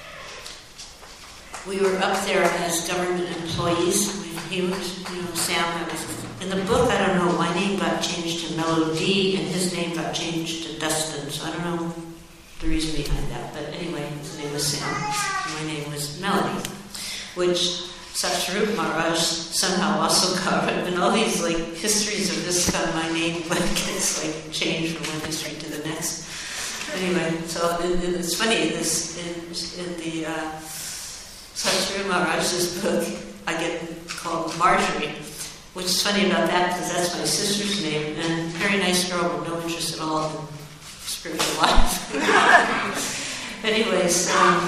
we were up there as government employees. He was, you know, Sam, was, in the book, I don't know, my name got changed to Melody, and his name got changed to Dustin. So I don't know the reason behind that, but anyway, his name was Sam, my name was Melody, which Satsvarup Maharaj somehow also covered, and all these like histories of this kind of my name gets like changed from one history to the next. Anyway, so it, it, it's funny, this in, in the uh, Satsvarup Maharaj's book, I get called Marjorie, which is funny about that because that's my sister's name, and very nice girl with no interest at all in spiritual life. Anyways, um,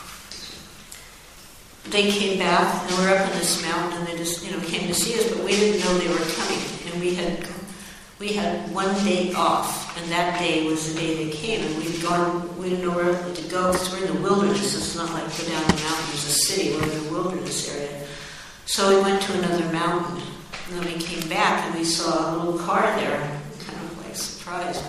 they came back, and we were up on this mountain, and they just, you know, came to see us, but we didn't know they were coming, and we had we had one day off, and that day was the day they came, and we'd gone, we didn't know where to go because we're in the wilderness. It's not like go down the mountain, there's a city, we're in the wilderness area. So we went to another mountain, and then we came back, and we saw a little car there, kind of like surprised.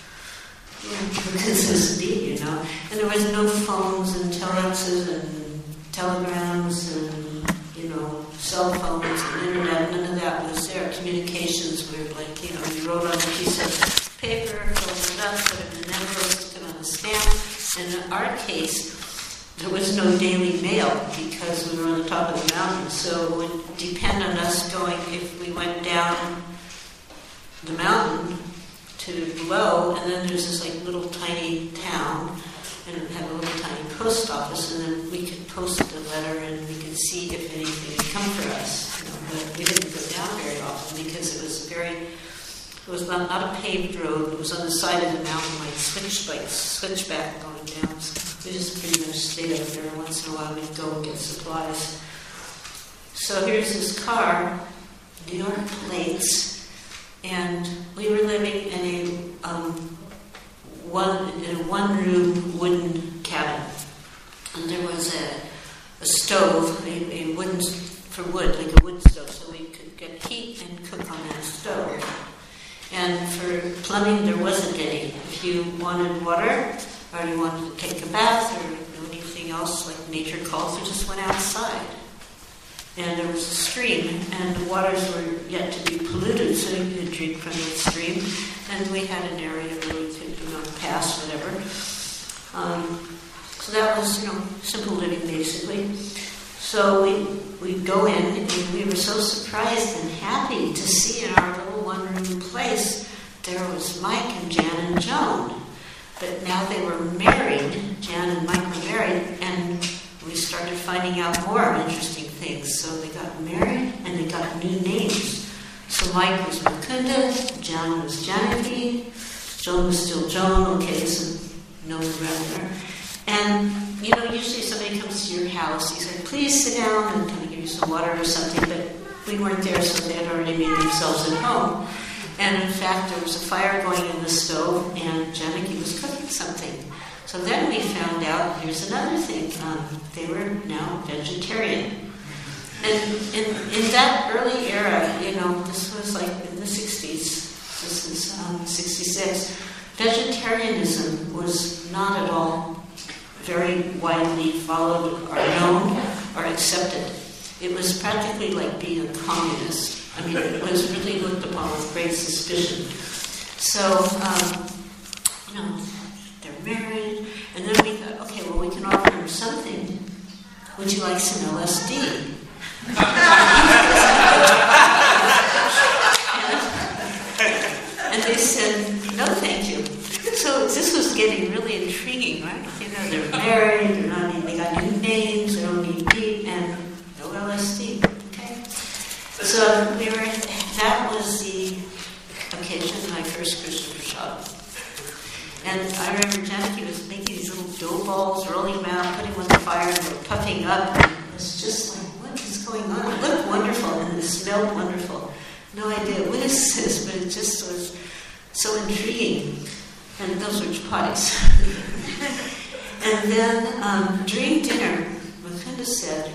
This is neat, you know. And there was no phones and telexes and telegrams and, you know, cell phones and internet. None of that was there. Communications were like, you know, you wrote on a piece of paper, folded it up, put it in an envelope, stick it on a stamp. And in our case, there was no daily mail because we were on the top of the mountain. So it would depend on us going, if we went down the mountain to below, and then there's this like little tiny town, and it had a little tiny post office, and then we could post the letter, and we could see if anything had come for us. You know, but we didn't go down very often because it was very, it was not, not a paved road. It was on the side of the mountain, like switch, like switchback going down. So we just pretty much stayed up there. Once in a while, we'd go and get supplies. So here's this car, New York plates. And we were living in a um, one in a one-room wooden cabin, and there was a, a stove, a, a wooden for wood, like a wood stove, so we could get heat and cook on that stove. And for plumbing, there wasn't any. If you wanted water, or you wanted to take a bath, or anything else like nature calls, you just went outside. And there was a stream, and the waters were yet to be polluted, so you could drink from the stream. And we had an area where we could, you know, pass whatever. Um, so that was, you know, simple living basically. So we we'd go in, and we were so surprised and happy to see in our little one-room place there was Mike and Jan and Joan. But now they were married. Jan and Mike were married, and we started finding out more interesting things. So they got married and they got new names. So Mike was Mukunda, Jan was Janaki, Joan was still Joan, okay, so no around there. And, you know, usually somebody comes to your house, he said, please sit down and kind of give you some water or something, but we weren't there, so they had already made themselves at home. And in fact, there was a fire going in the stove, and Janaki was cooking something. So then we found out, here's another thing, um, they were now vegetarian. And in, in that early era, you know, this was like in the sixties, this is um, sixty-six, vegetarianism was not at all very widely followed or known or accepted. It was practically like being a communist. I mean, it was really looked upon with great suspicion. So, um, you know, they're married, and then we thought, okay, well, we can offer them something. Would you like some L S D? And they said, no, thank you. So this was getting really intriguing, right? You know, they're married, they're not, they got new names, they don't need meat, and no L S D. Okay. So we were. That was the occasion of my first Krishna Prasad. And I remember Janaki was making these little dough balls, rolling them out, putting them on the fire, and they were puffing up. And it was just like, what is going on? It looked wonderful, and it smelled wonderful. No idea what is this, but it just was so intriguing. And those were chapatis. And then um, during dinner, Mukunda said,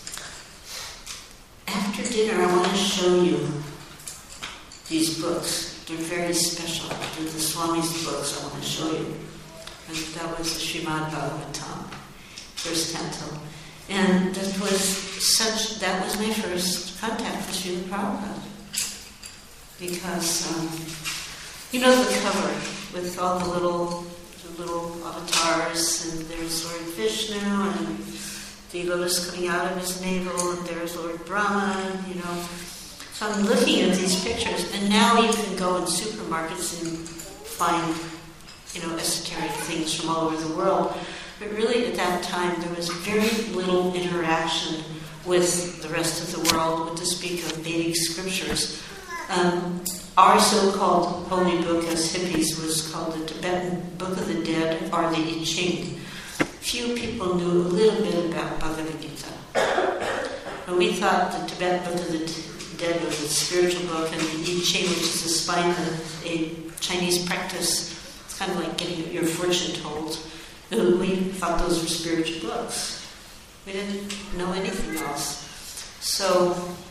after dinner, I want to show you these books. They're very special. They're the Swami's books I want to show you. And that was the Srimad Bhagavatam, first canto. And that was such, that was my first contact with Srila Prabhupada. Because, um, you know the cover with all the little, the little avatars, and there's Lord Vishnu, and the lotus coming out of his navel, and there's Lord Brahma, you know. So I'm looking at these pictures, and now you can go in supermarkets and find, you know, esoteric things from all over the world. But really, at that time, there was very little interaction with the rest of the world to speak of Vedic scriptures. Um, our so-called holy book as hippies was called the Tibetan Book of the Dead, or the I Ching. Few people knew a little bit about Bhagavad Gita. And we thought the Tibetan Book of the Dead was a spiritual book, and the I Ching, which is a spine, a Chinese practice, it's kind of like getting your fortune told. We thought those were spiritual books. We didn't know anything else. So,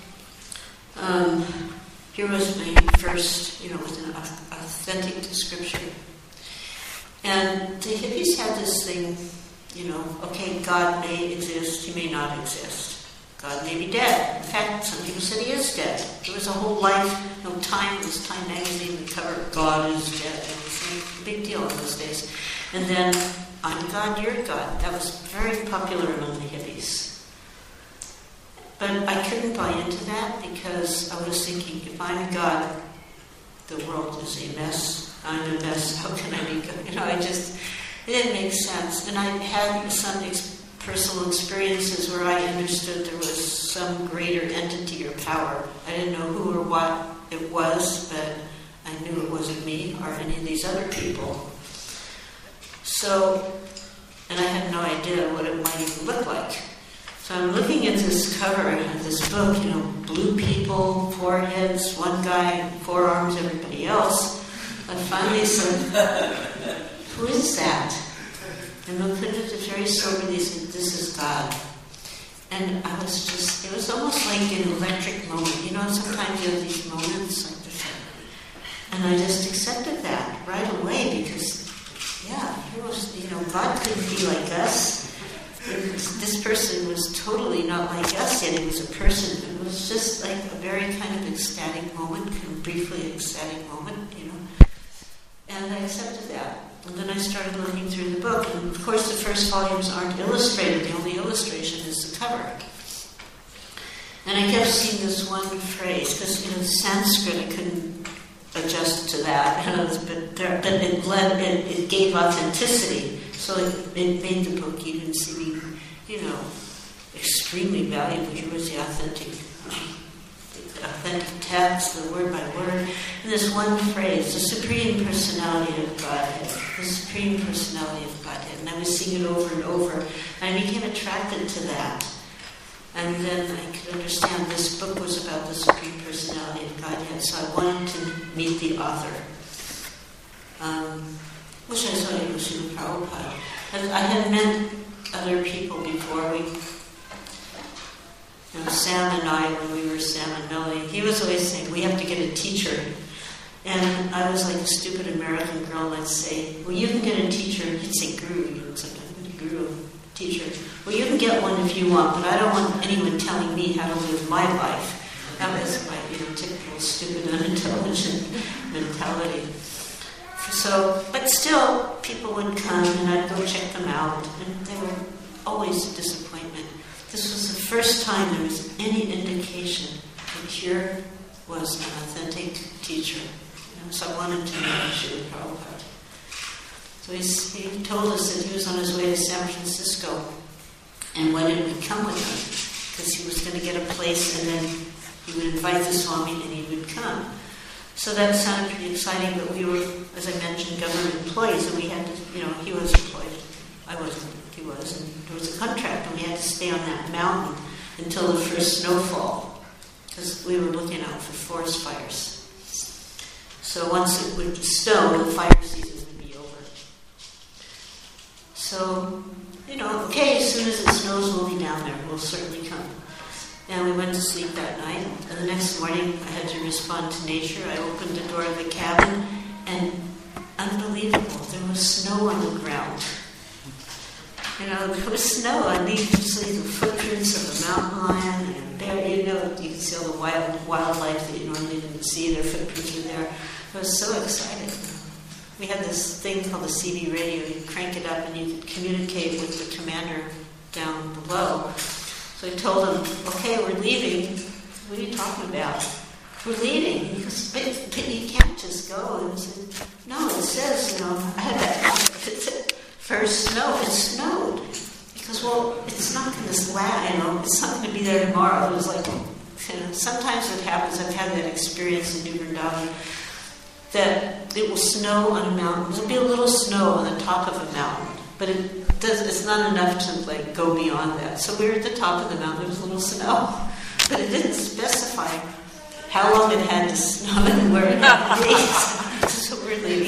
um, here was my first, you know, with an authentic description. And the hippies had this thing, you know, okay, God may exist, he may not exist. God may be dead. In fact, some people said he is dead. There was a whole life, you know, Time, it was Time magazine, the cover, God is dead. It was a big deal in those days. And then, I'm God, you're God. That was very popular among the hippies. But I couldn't buy into that because I was thinking, if I'm God, the world is a mess. I'm a mess. How can I be good? You know, I just, it didn't make sense. And I had some ex- personal experiences where I understood there was some greater entity or power. I didn't know who or what it was, but I knew it wasn't me or any of these other people. So, and I had no idea what it might even look like. So I'm looking at this cover of this book, you know, blue people, four heads, one guy, four arms, everybody else. I finally said, who is that? And looked at it very soberly and said, this is God. And I was just, it was almost like an electric moment. You know, sometimes you have these moments like this. And I just accepted that right away because, yeah, here was, you know, God couldn't be like us. This person was totally not like us, yet he was a person. It was just like a very kind of ecstatic moment, kind of briefly ecstatic moment, you know. And I accepted that. And then I started looking through the book. And of course the first volumes aren't illustrated. The only illustration is the cover. And I kept seeing this one phrase, because, you know, Sanskrit, I couldn't adjust to that. You know, but, there, but it, led, it, it gave authenticity. So it, it made the book even seem, you know, extremely valuable. Here was the authentic, the authentic text, the word by word. And this one phrase, the Supreme Personality of Godhead, the Supreme Personality of Godhead. And I was seeing it over and over. And I became attracted to that. And then I could understand this book was about the Supreme Personality of Godhead. So I wanted to meet the author. Um... Which I saw you was Srila Prabhupada. And I had met other people before. We, you know, Sam and I, when we were Sam and Melody, he was always saying, we have to get a teacher. And I was like a stupid American girl, and I'd say, well, you can get a teacher. He'd say guru, you know, sometimes guru, teacher. Well, you can get one if you want, but I don't want anyone telling me how to live my life. That was my, you know, typical stupid, unintelligent mentality. So, but still, people would come and I'd go check them out, and they were always a disappointment. This was the first time there was any indication that here was an authentic teacher. You know, so I wanted to know Srila Prabhupada. So he's, he told us that he was on his way to San Francisco, and wanted to come with him, because he was going to get a place, and then he would invite the Swami, and he would come. So that sounded pretty exciting, but we were, as I mentioned, government employees, and we had to, you know, he was employed. I wasn't, he was, and there was a contract, and we had to stay on that mountain until the first snowfall, because we were looking out for forest fires. So once it would snow, the fire season would be over. So, you know, okay, as soon as it snows, we'll be down there. We'll certainly come. And we went to sleep that night. And the next morning, I had to respond to nature. I opened the door of the cabin, and unbelievable, there was snow on the ground. You know, there was snow, and you could see the footprints of the mountain lion and bear. You know, you could see all the wild wildlife that you normally didn't see. Their footprints were there. I was so excited. We had this thing called the C B radio. You crank it up, and you could communicate with the commander down below. So I told him, okay, we're leaving. What are you talking about? We're leaving. He goes, but, but you can't just go. And I said, no, it says, you know, I had that first snow. It snowed. Because well, it's not going to last, you know, it's not going to be there tomorrow. It was like, you know, sometimes it happens, I've had that experience in New Vrindavan, that it will snow on a mountain. There'll be a little snow on the top of a mountain, but it does, it's not enough to like go beyond that. So we were at the top of the mountain, there was a little snow, but it didn't specify how long it had to snow and where it had to be. So we're leaving.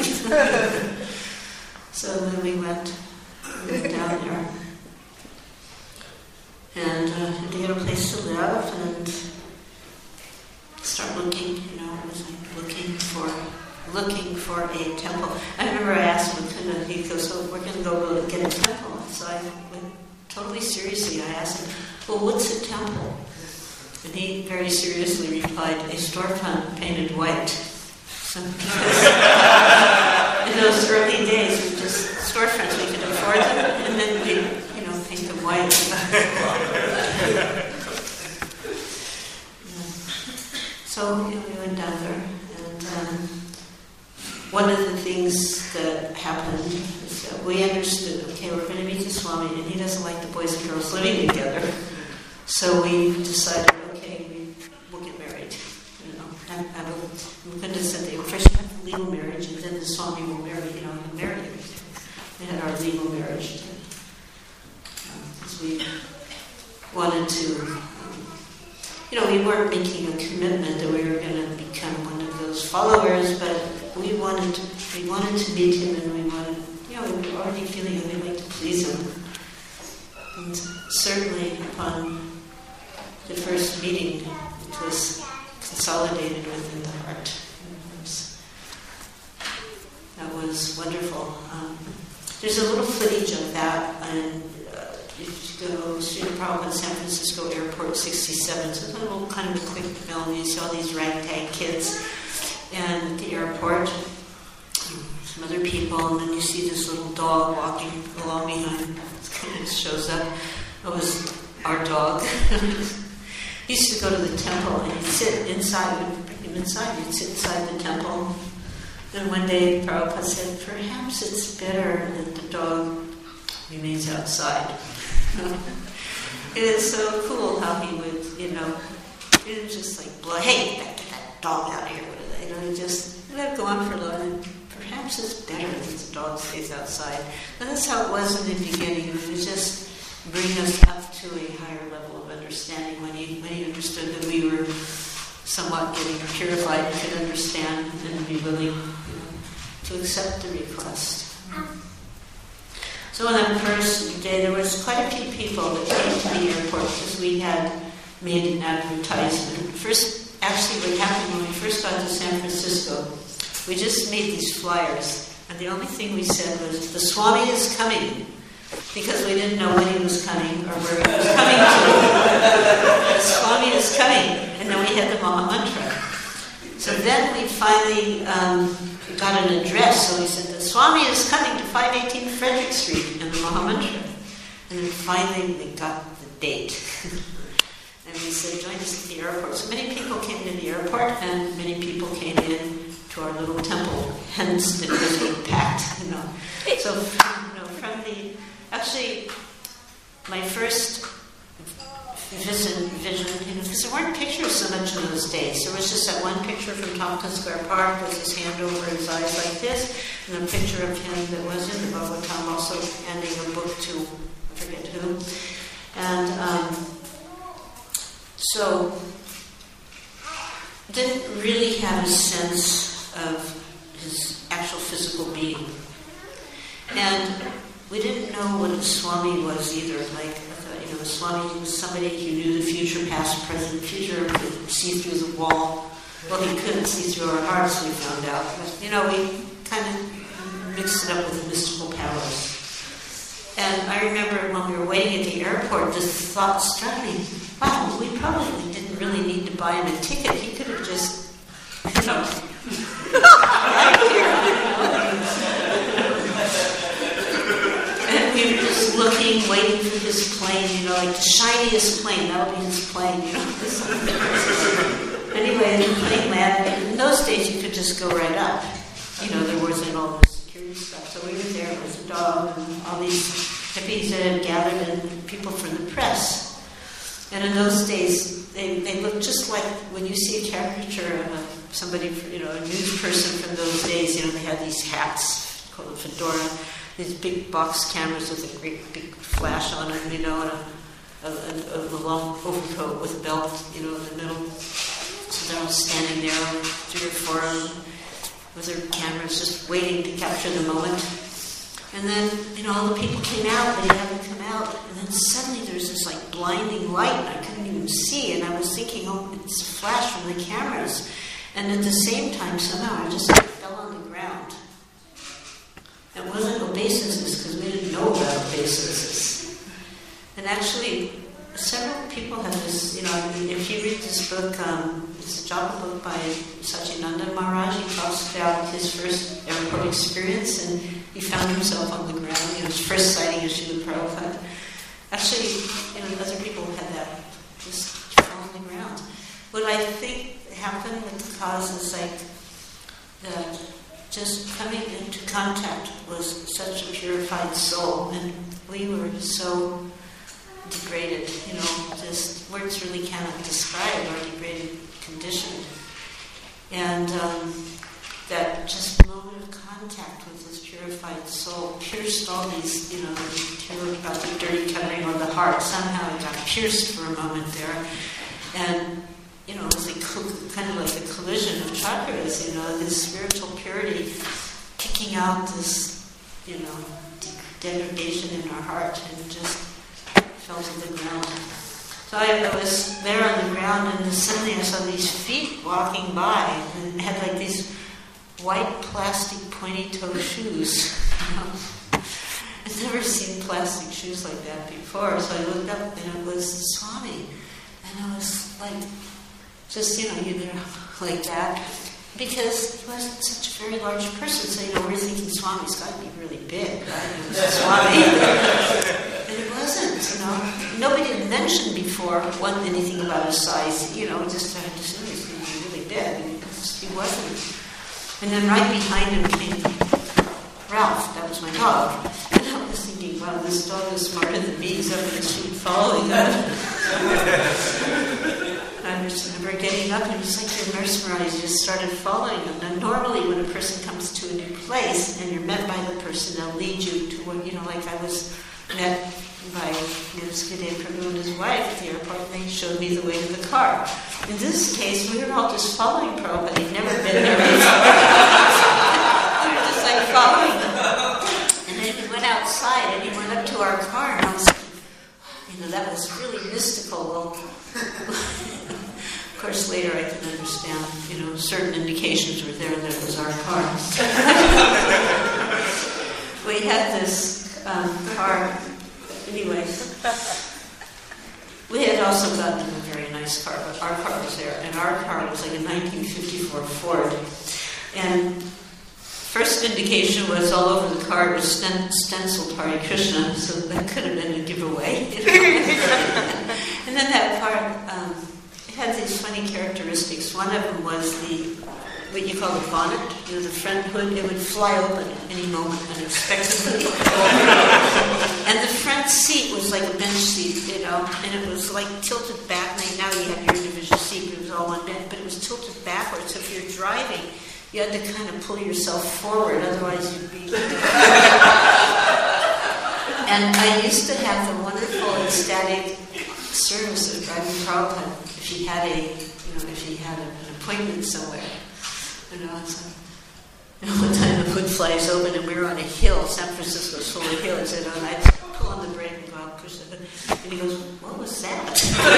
So then we went, we went down there. And uh, had to get a place to live and start looking, you know, it was like looking for looking for a temple. I remember I asked him, and he goes, so we're going to go get a temple. So I went totally seriously, I asked him, well, what's a temple? And he very seriously replied, a storefront painted white. So because in those early days, we just storefronts, we could afford them, and then we, you know, paint them white. So you know, we went down there, and um, one of the things that happened is that we understood, okay, we're going to meet the Swami, and he doesn't like the boys and girls living together. So we decided, okay, we, we'll get married. You know, and, and we're going to set the first have legal marriage, and then the Swami will marry, you know, and marry him. We had our legal marriage because um, we wanted to, um, you know, we weren't making a commitment that we were going to become one of those followers, but we wanted to, we wanted to meet him, and we wanted, you know, we were already feeling that we'd like to please him. And certainly upon the first meeting, it was consolidated within the heart. It was, that was wonderful. Um, there's a little footage of that, and uh, if you go to Srila Prabhupada San Francisco Airport sixty-seven, so it's a little kind of a quick film. You see all these ragtag kids, and at the airport, some other people, and then you see this little dog walking along behind. It kind of shows up. It was our dog. He used to go to the temple, and he'd sit inside. We'd bring him inside. He'd sit inside the temple. And one day, Prabhupada said, perhaps it's better that the dog remains outside. It is so cool how he would, you know, he didn't just like blow, hey, get that dog out of here. What are they? You know, he just let it go on for a little, and perhaps it's better that the dog stays outside. And that's how it was in the beginning. It was just bring us up to a higher level of understanding when he when he understood that we were somewhat getting purified and could understand and be willing, you know, to accept the request. So on that first day, there was quite a few people that came to the airport because we had made an advertisement. First, actually what happened when we first got to San Francisco, we just made these flyers, and the only thing we said was, the Swami is coming, because we didn't know when he was coming or where he was coming to. The Swami is coming, and then we had the Maha Mantra. So then we finally um, got an address, so we said, the Swami is coming to five eighteen Frederick Street, and the Maha Mantra. And then finally we got the date. And we said, join us at the airport. So many people came to the airport, and many people came in to our little temple, hence it was being packed, you know. So, you know, from the, actually, my first vision, vision you know, because there weren't pictures so much in those days. There was just that one picture from Tompkins Square Park with his hand over his eyes like this, and a picture of him that was in the Bhagavatam, also handing a book to, I forget who. And um, so, didn't really have a sense of his actual physical being. And we didn't know what a Swami was either. Like, I thought, you know, a Swami was somebody who knew the future, past, present, future, could see through the wall. Well, he couldn't see through our hearts, we found out. But, you know, we kind of mixed it up with mystical powers. And I remember when we were waiting at the airport, this thought struck me, wow, we probably didn't really need to buy him a ticket. He could have just, you know, and we were just looking, waiting for his plane, you know, like the shiniest plane, that'll be his plane, you know. Anyway, the plane landed. In those days, you could just go right up. You know, there wasn't all this security stuff. So we were there, there was a dog and all these hippies that had gathered and people from the press. And in those days, they, they looked just like when you see a caricature of a, somebody, you know, a news person from those days. You know, they had these hats called a fedora, these big box cameras with a great big flash on them, you know, and a, a, a, a long overcoat with a belt, you know, in the middle. So they're all standing there, three or four of them, with their cameras just waiting to capture the moment. And then, you know, all the people came out, but they hadn't come out. And then suddenly there's this, like, blinding light, and I couldn't even see. And I was thinking, oh, it's a flash from the cameras. And at the same time, somehow, I just fell on the ground. It wasn't obeisances, because we didn't know about obeisances. And actually, several people have this, you know, I mean, if you read this book, um, it's a Japa book by Satyananda Maharaj. He talks about his first airport experience, and he found himself on the ground, you know, his first sighting of Srila Prabhupada. Actually, you know, other people had that, just fall on the ground. What I think happened with the cause is like that just coming into contact was such a purified soul, and we were so degraded, you know, just words really cannot describe our degraded condition. And um, that just moment of contact with this purified soul pierced all these, you know, terror about the dirty covering on the heart. Somehow it got pierced for a moment there. And, you know, it was like, kind of like a collision of chakras, you know, this spiritual purity kicking out this, you know, degradation in our heart, and just fell to the ground. So I, I was there on the ground, and then suddenly I saw these feet walking by, and had like these white plastic pointy-toe shoes. You know? I'd never seen plastic shoes like that before, so I looked up, and it was Swami. And I was like, just, you know, you there like that, because he wasn't such a very large person, so, you know, we're thinking Swami's got to be really big, right? It was Swami. And it wasn't, you know. Nobody had mentioned before one anything about his size, you know, just tried to assume he's going to be really big, and he wasn't. And then right behind him came Ralph, that was my dog. And I was thinking, wow, this dog is smarter than me, he's up in the street following him. I remember getting up, and it was like you're mesmerized, you just started following him. Now, normally when a person comes to a new place and you're met by the person, they'll lead you to what, you know, like I was met by Skide Prabhu and his wife at the airport, and they showed me the way to the car. In this case, we were all just following Prabhupada. He'd never been there before. We were just like following him. And then he went outside, and he went up to our car, and I was like, you know, that was really mystical. Well, of course, later I could understand, you know, certain indications were there that it was our car. We had this um, car, anyway. We had also gotten a very nice car, but our car was there, and our car was like a nineteen fifty-four Ford. And first indication was all over the car, it was sten- stenciled Hare Krishna, so that could have been a giveaway. You know? And then that car, um, had these funny characteristics. One of them was the, what you call the bonnet, you know, the front hood. It would fly open at any moment unexpectedly. And the front seat was like a bench seat, you know, and it was like tilted back. Now you have your individual seat, but it was all one bench, but it was tilted backwards. So if you're driving, you had to kind of pull yourself forward, otherwise you'd be... And I used to have the wonderful ecstatic service of driving Prabhupada. If he had a, you know, if he had an appointment somewhere, you know, it's like, you know, one time the hood flies open and we were on a hill. San Francisco's full of hills, you know, and I'd pull on the brake and go out, push the hood, and he goes, "What was that?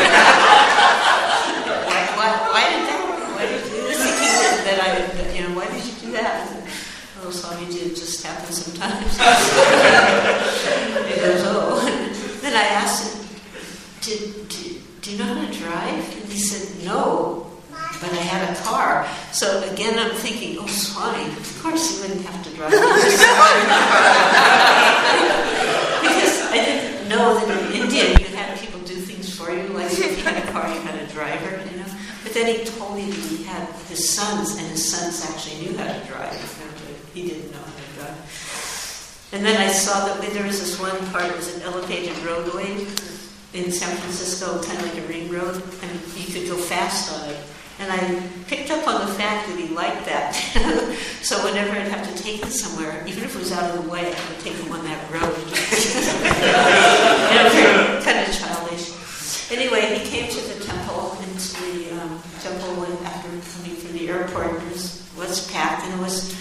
why, why, why did that? Why did you do thinking that, that I, you know, why did you do that?" And, "Oh, Swamiji, it just happens sometimes." He goes, "Oh." Then I asked him, Did, did do you know how to drive? And he said, "No, but I had a car." So again, I'm thinking, oh, Swami, of course he wouldn't have to drive. Because I didn't know that in India you had people do things for you, like if you had a car, you had a driver, you know. But then he told me that he had his sons, and his sons actually knew how to drive. He didn't know how to drive. And then I saw that there was this one part, it was an elevated roadway in San Francisco, kind of like a ring road, and you could go fast on it. And I picked up on the fact that he liked that. So whenever I'd have to take him somewhere, even if it was out of the way, I would take him on that road. You know, kind of childish. Anyway, he came to the temple, into the um, temple when, after coming from the airport. It was, was packed, and it was,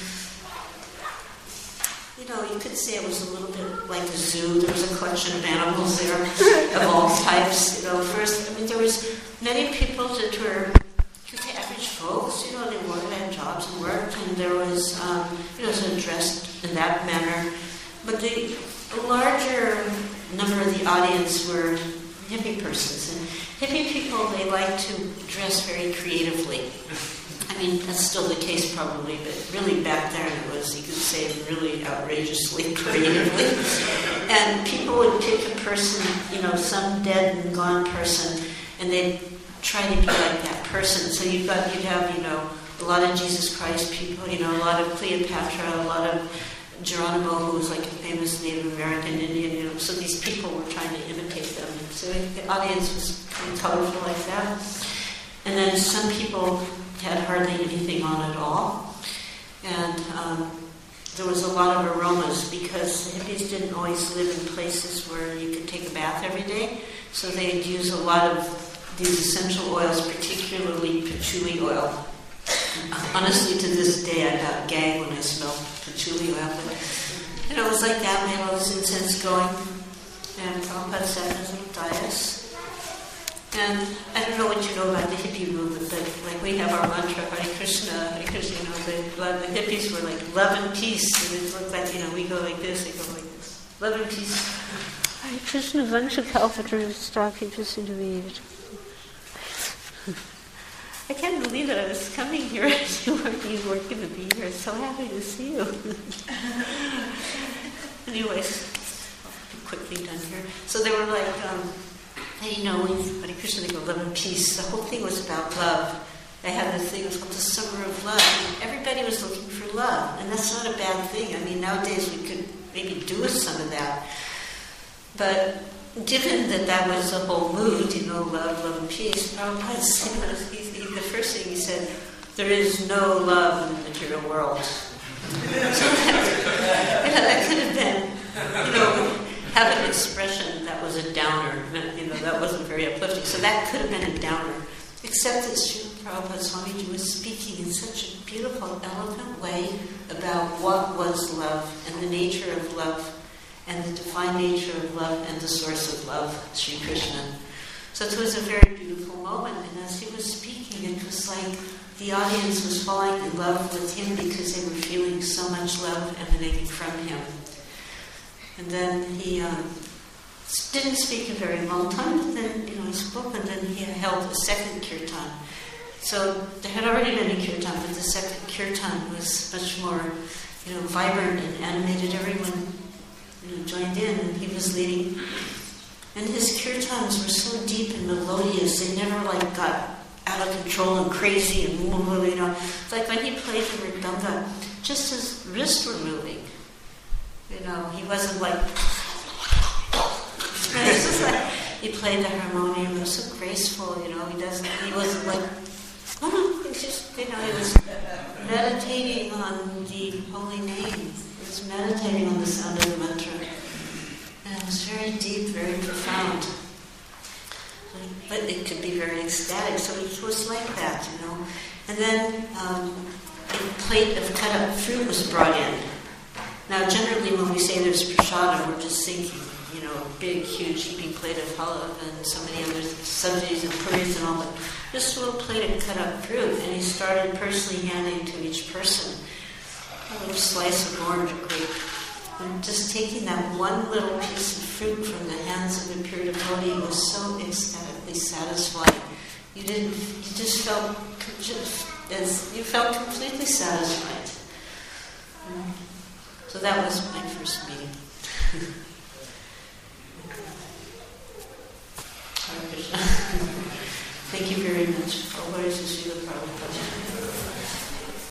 you know, you could say it was a little bit like a zoo. There was a collection of animals there of all types. You know, first, I mean, there was many people that were the average folks, you know, they wanted to have jobs and work, and there was, um, you know, sort of dressed in that manner. But the larger number of the audience were hippie persons. And hippie people, they like to dress very creatively. I mean, that's still the case probably, but really back then it was, you could say, really outrageously creatively. And people would pick a person, you know, some dead and gone person, and they'd try to be like that person. So you've got, you'd have, you know, a lot of Jesus Christ people, you know, a lot of Cleopatra, a lot of Geronimo, who was like a famous Native American Indian, you know, so these people were trying to imitate them. So the audience was kind of colorful like that. And then some people had hardly anything on at all. And um, there was a lot of aromas because the hippies didn't always live in places where you could take a bath every day. So they'd use a lot of these essential oils, particularly patchouli oil. Honestly, to this day, I got gag when I smell patchouli oil. But, you know, it was like that. We had all this incense going. And Prabhupada sat in his little dais. And I don't know what you know about the hippie movement, but like we have our mantra, Hare Krishna, Hare Krishna, you know, the, the hippies were like love and peace. And it looked like, you know, we go like this, they go like this. Love and peace. Hare Krishna, Vansha Kalpatru, Straki Prasiddhavir. I can't believe that I was coming here and you weren't, you weren't going to be here. So happy to see you. Anyways, I'll be quickly done here. So they were like, um, hey, you know, with Hare Krishna, they go love and peace. The whole thing was about love. They had this thing, it was called the Summer of Love. And everybody was looking for love. And that's not a bad thing. I mean, nowadays we could maybe do with some of that. But given that that was the whole mood, you know, love, love and peace, Prabhupada, you know, he, he, the first thing he said, there is no love in the material world. So that, you know, that could have been, you know, have an expression that was a downer. You know, that wasn't very uplifting. So that could have been a downer. Except that Srila Prabhupada Swamiji was speaking in such a beautiful, eloquent way about what was love and the nature of love and the divine nature of love and the source of love, Sri Krishna. So it was a very beautiful moment, and as he was speaking, it was like the audience was falling in love with him because they were feeling so much love emanating from him. And then he um, didn't speak a very long time, but then, you know, he spoke, and then he held a second kirtan. So there had already been a kirtan, but the second kirtan was much more, you know, vibrant and animated. Everyone, you know, joined in, and he was leading. And his kirtans were so deep and melodious, they never like got out of control and crazy and, you know, like when he played the mridanga, just his wrists were moving. You know, he wasn't like, it's just like, he played the harmonium, it was so graceful, you know, he doesn't, he wasn't like, oh, it's just, you know, he was meditating on the holy name. He was meditating on the sound of the mantra. And it was very deep, very profound. But it could be very ecstatic, so it was like that, you know. And then um, a plate of cut-up fruit was brought in. Now, generally, when we say there's prasadam, we're just thinking, you know, a big, huge, heaping plate of halva and so many other subsidies and puris and all that. Just a little plate of cut-up fruit, and he started personally handing to each person a little slice of orange or grape. And just taking that one little piece of fruit from the hands of the pure devotee was so ecstatically satisfying. You didn't, you just felt, just, as you felt completely satisfied. So that was my first meeting. Hare Krishna. Thank you very much. All glories to Srila Prabhupada.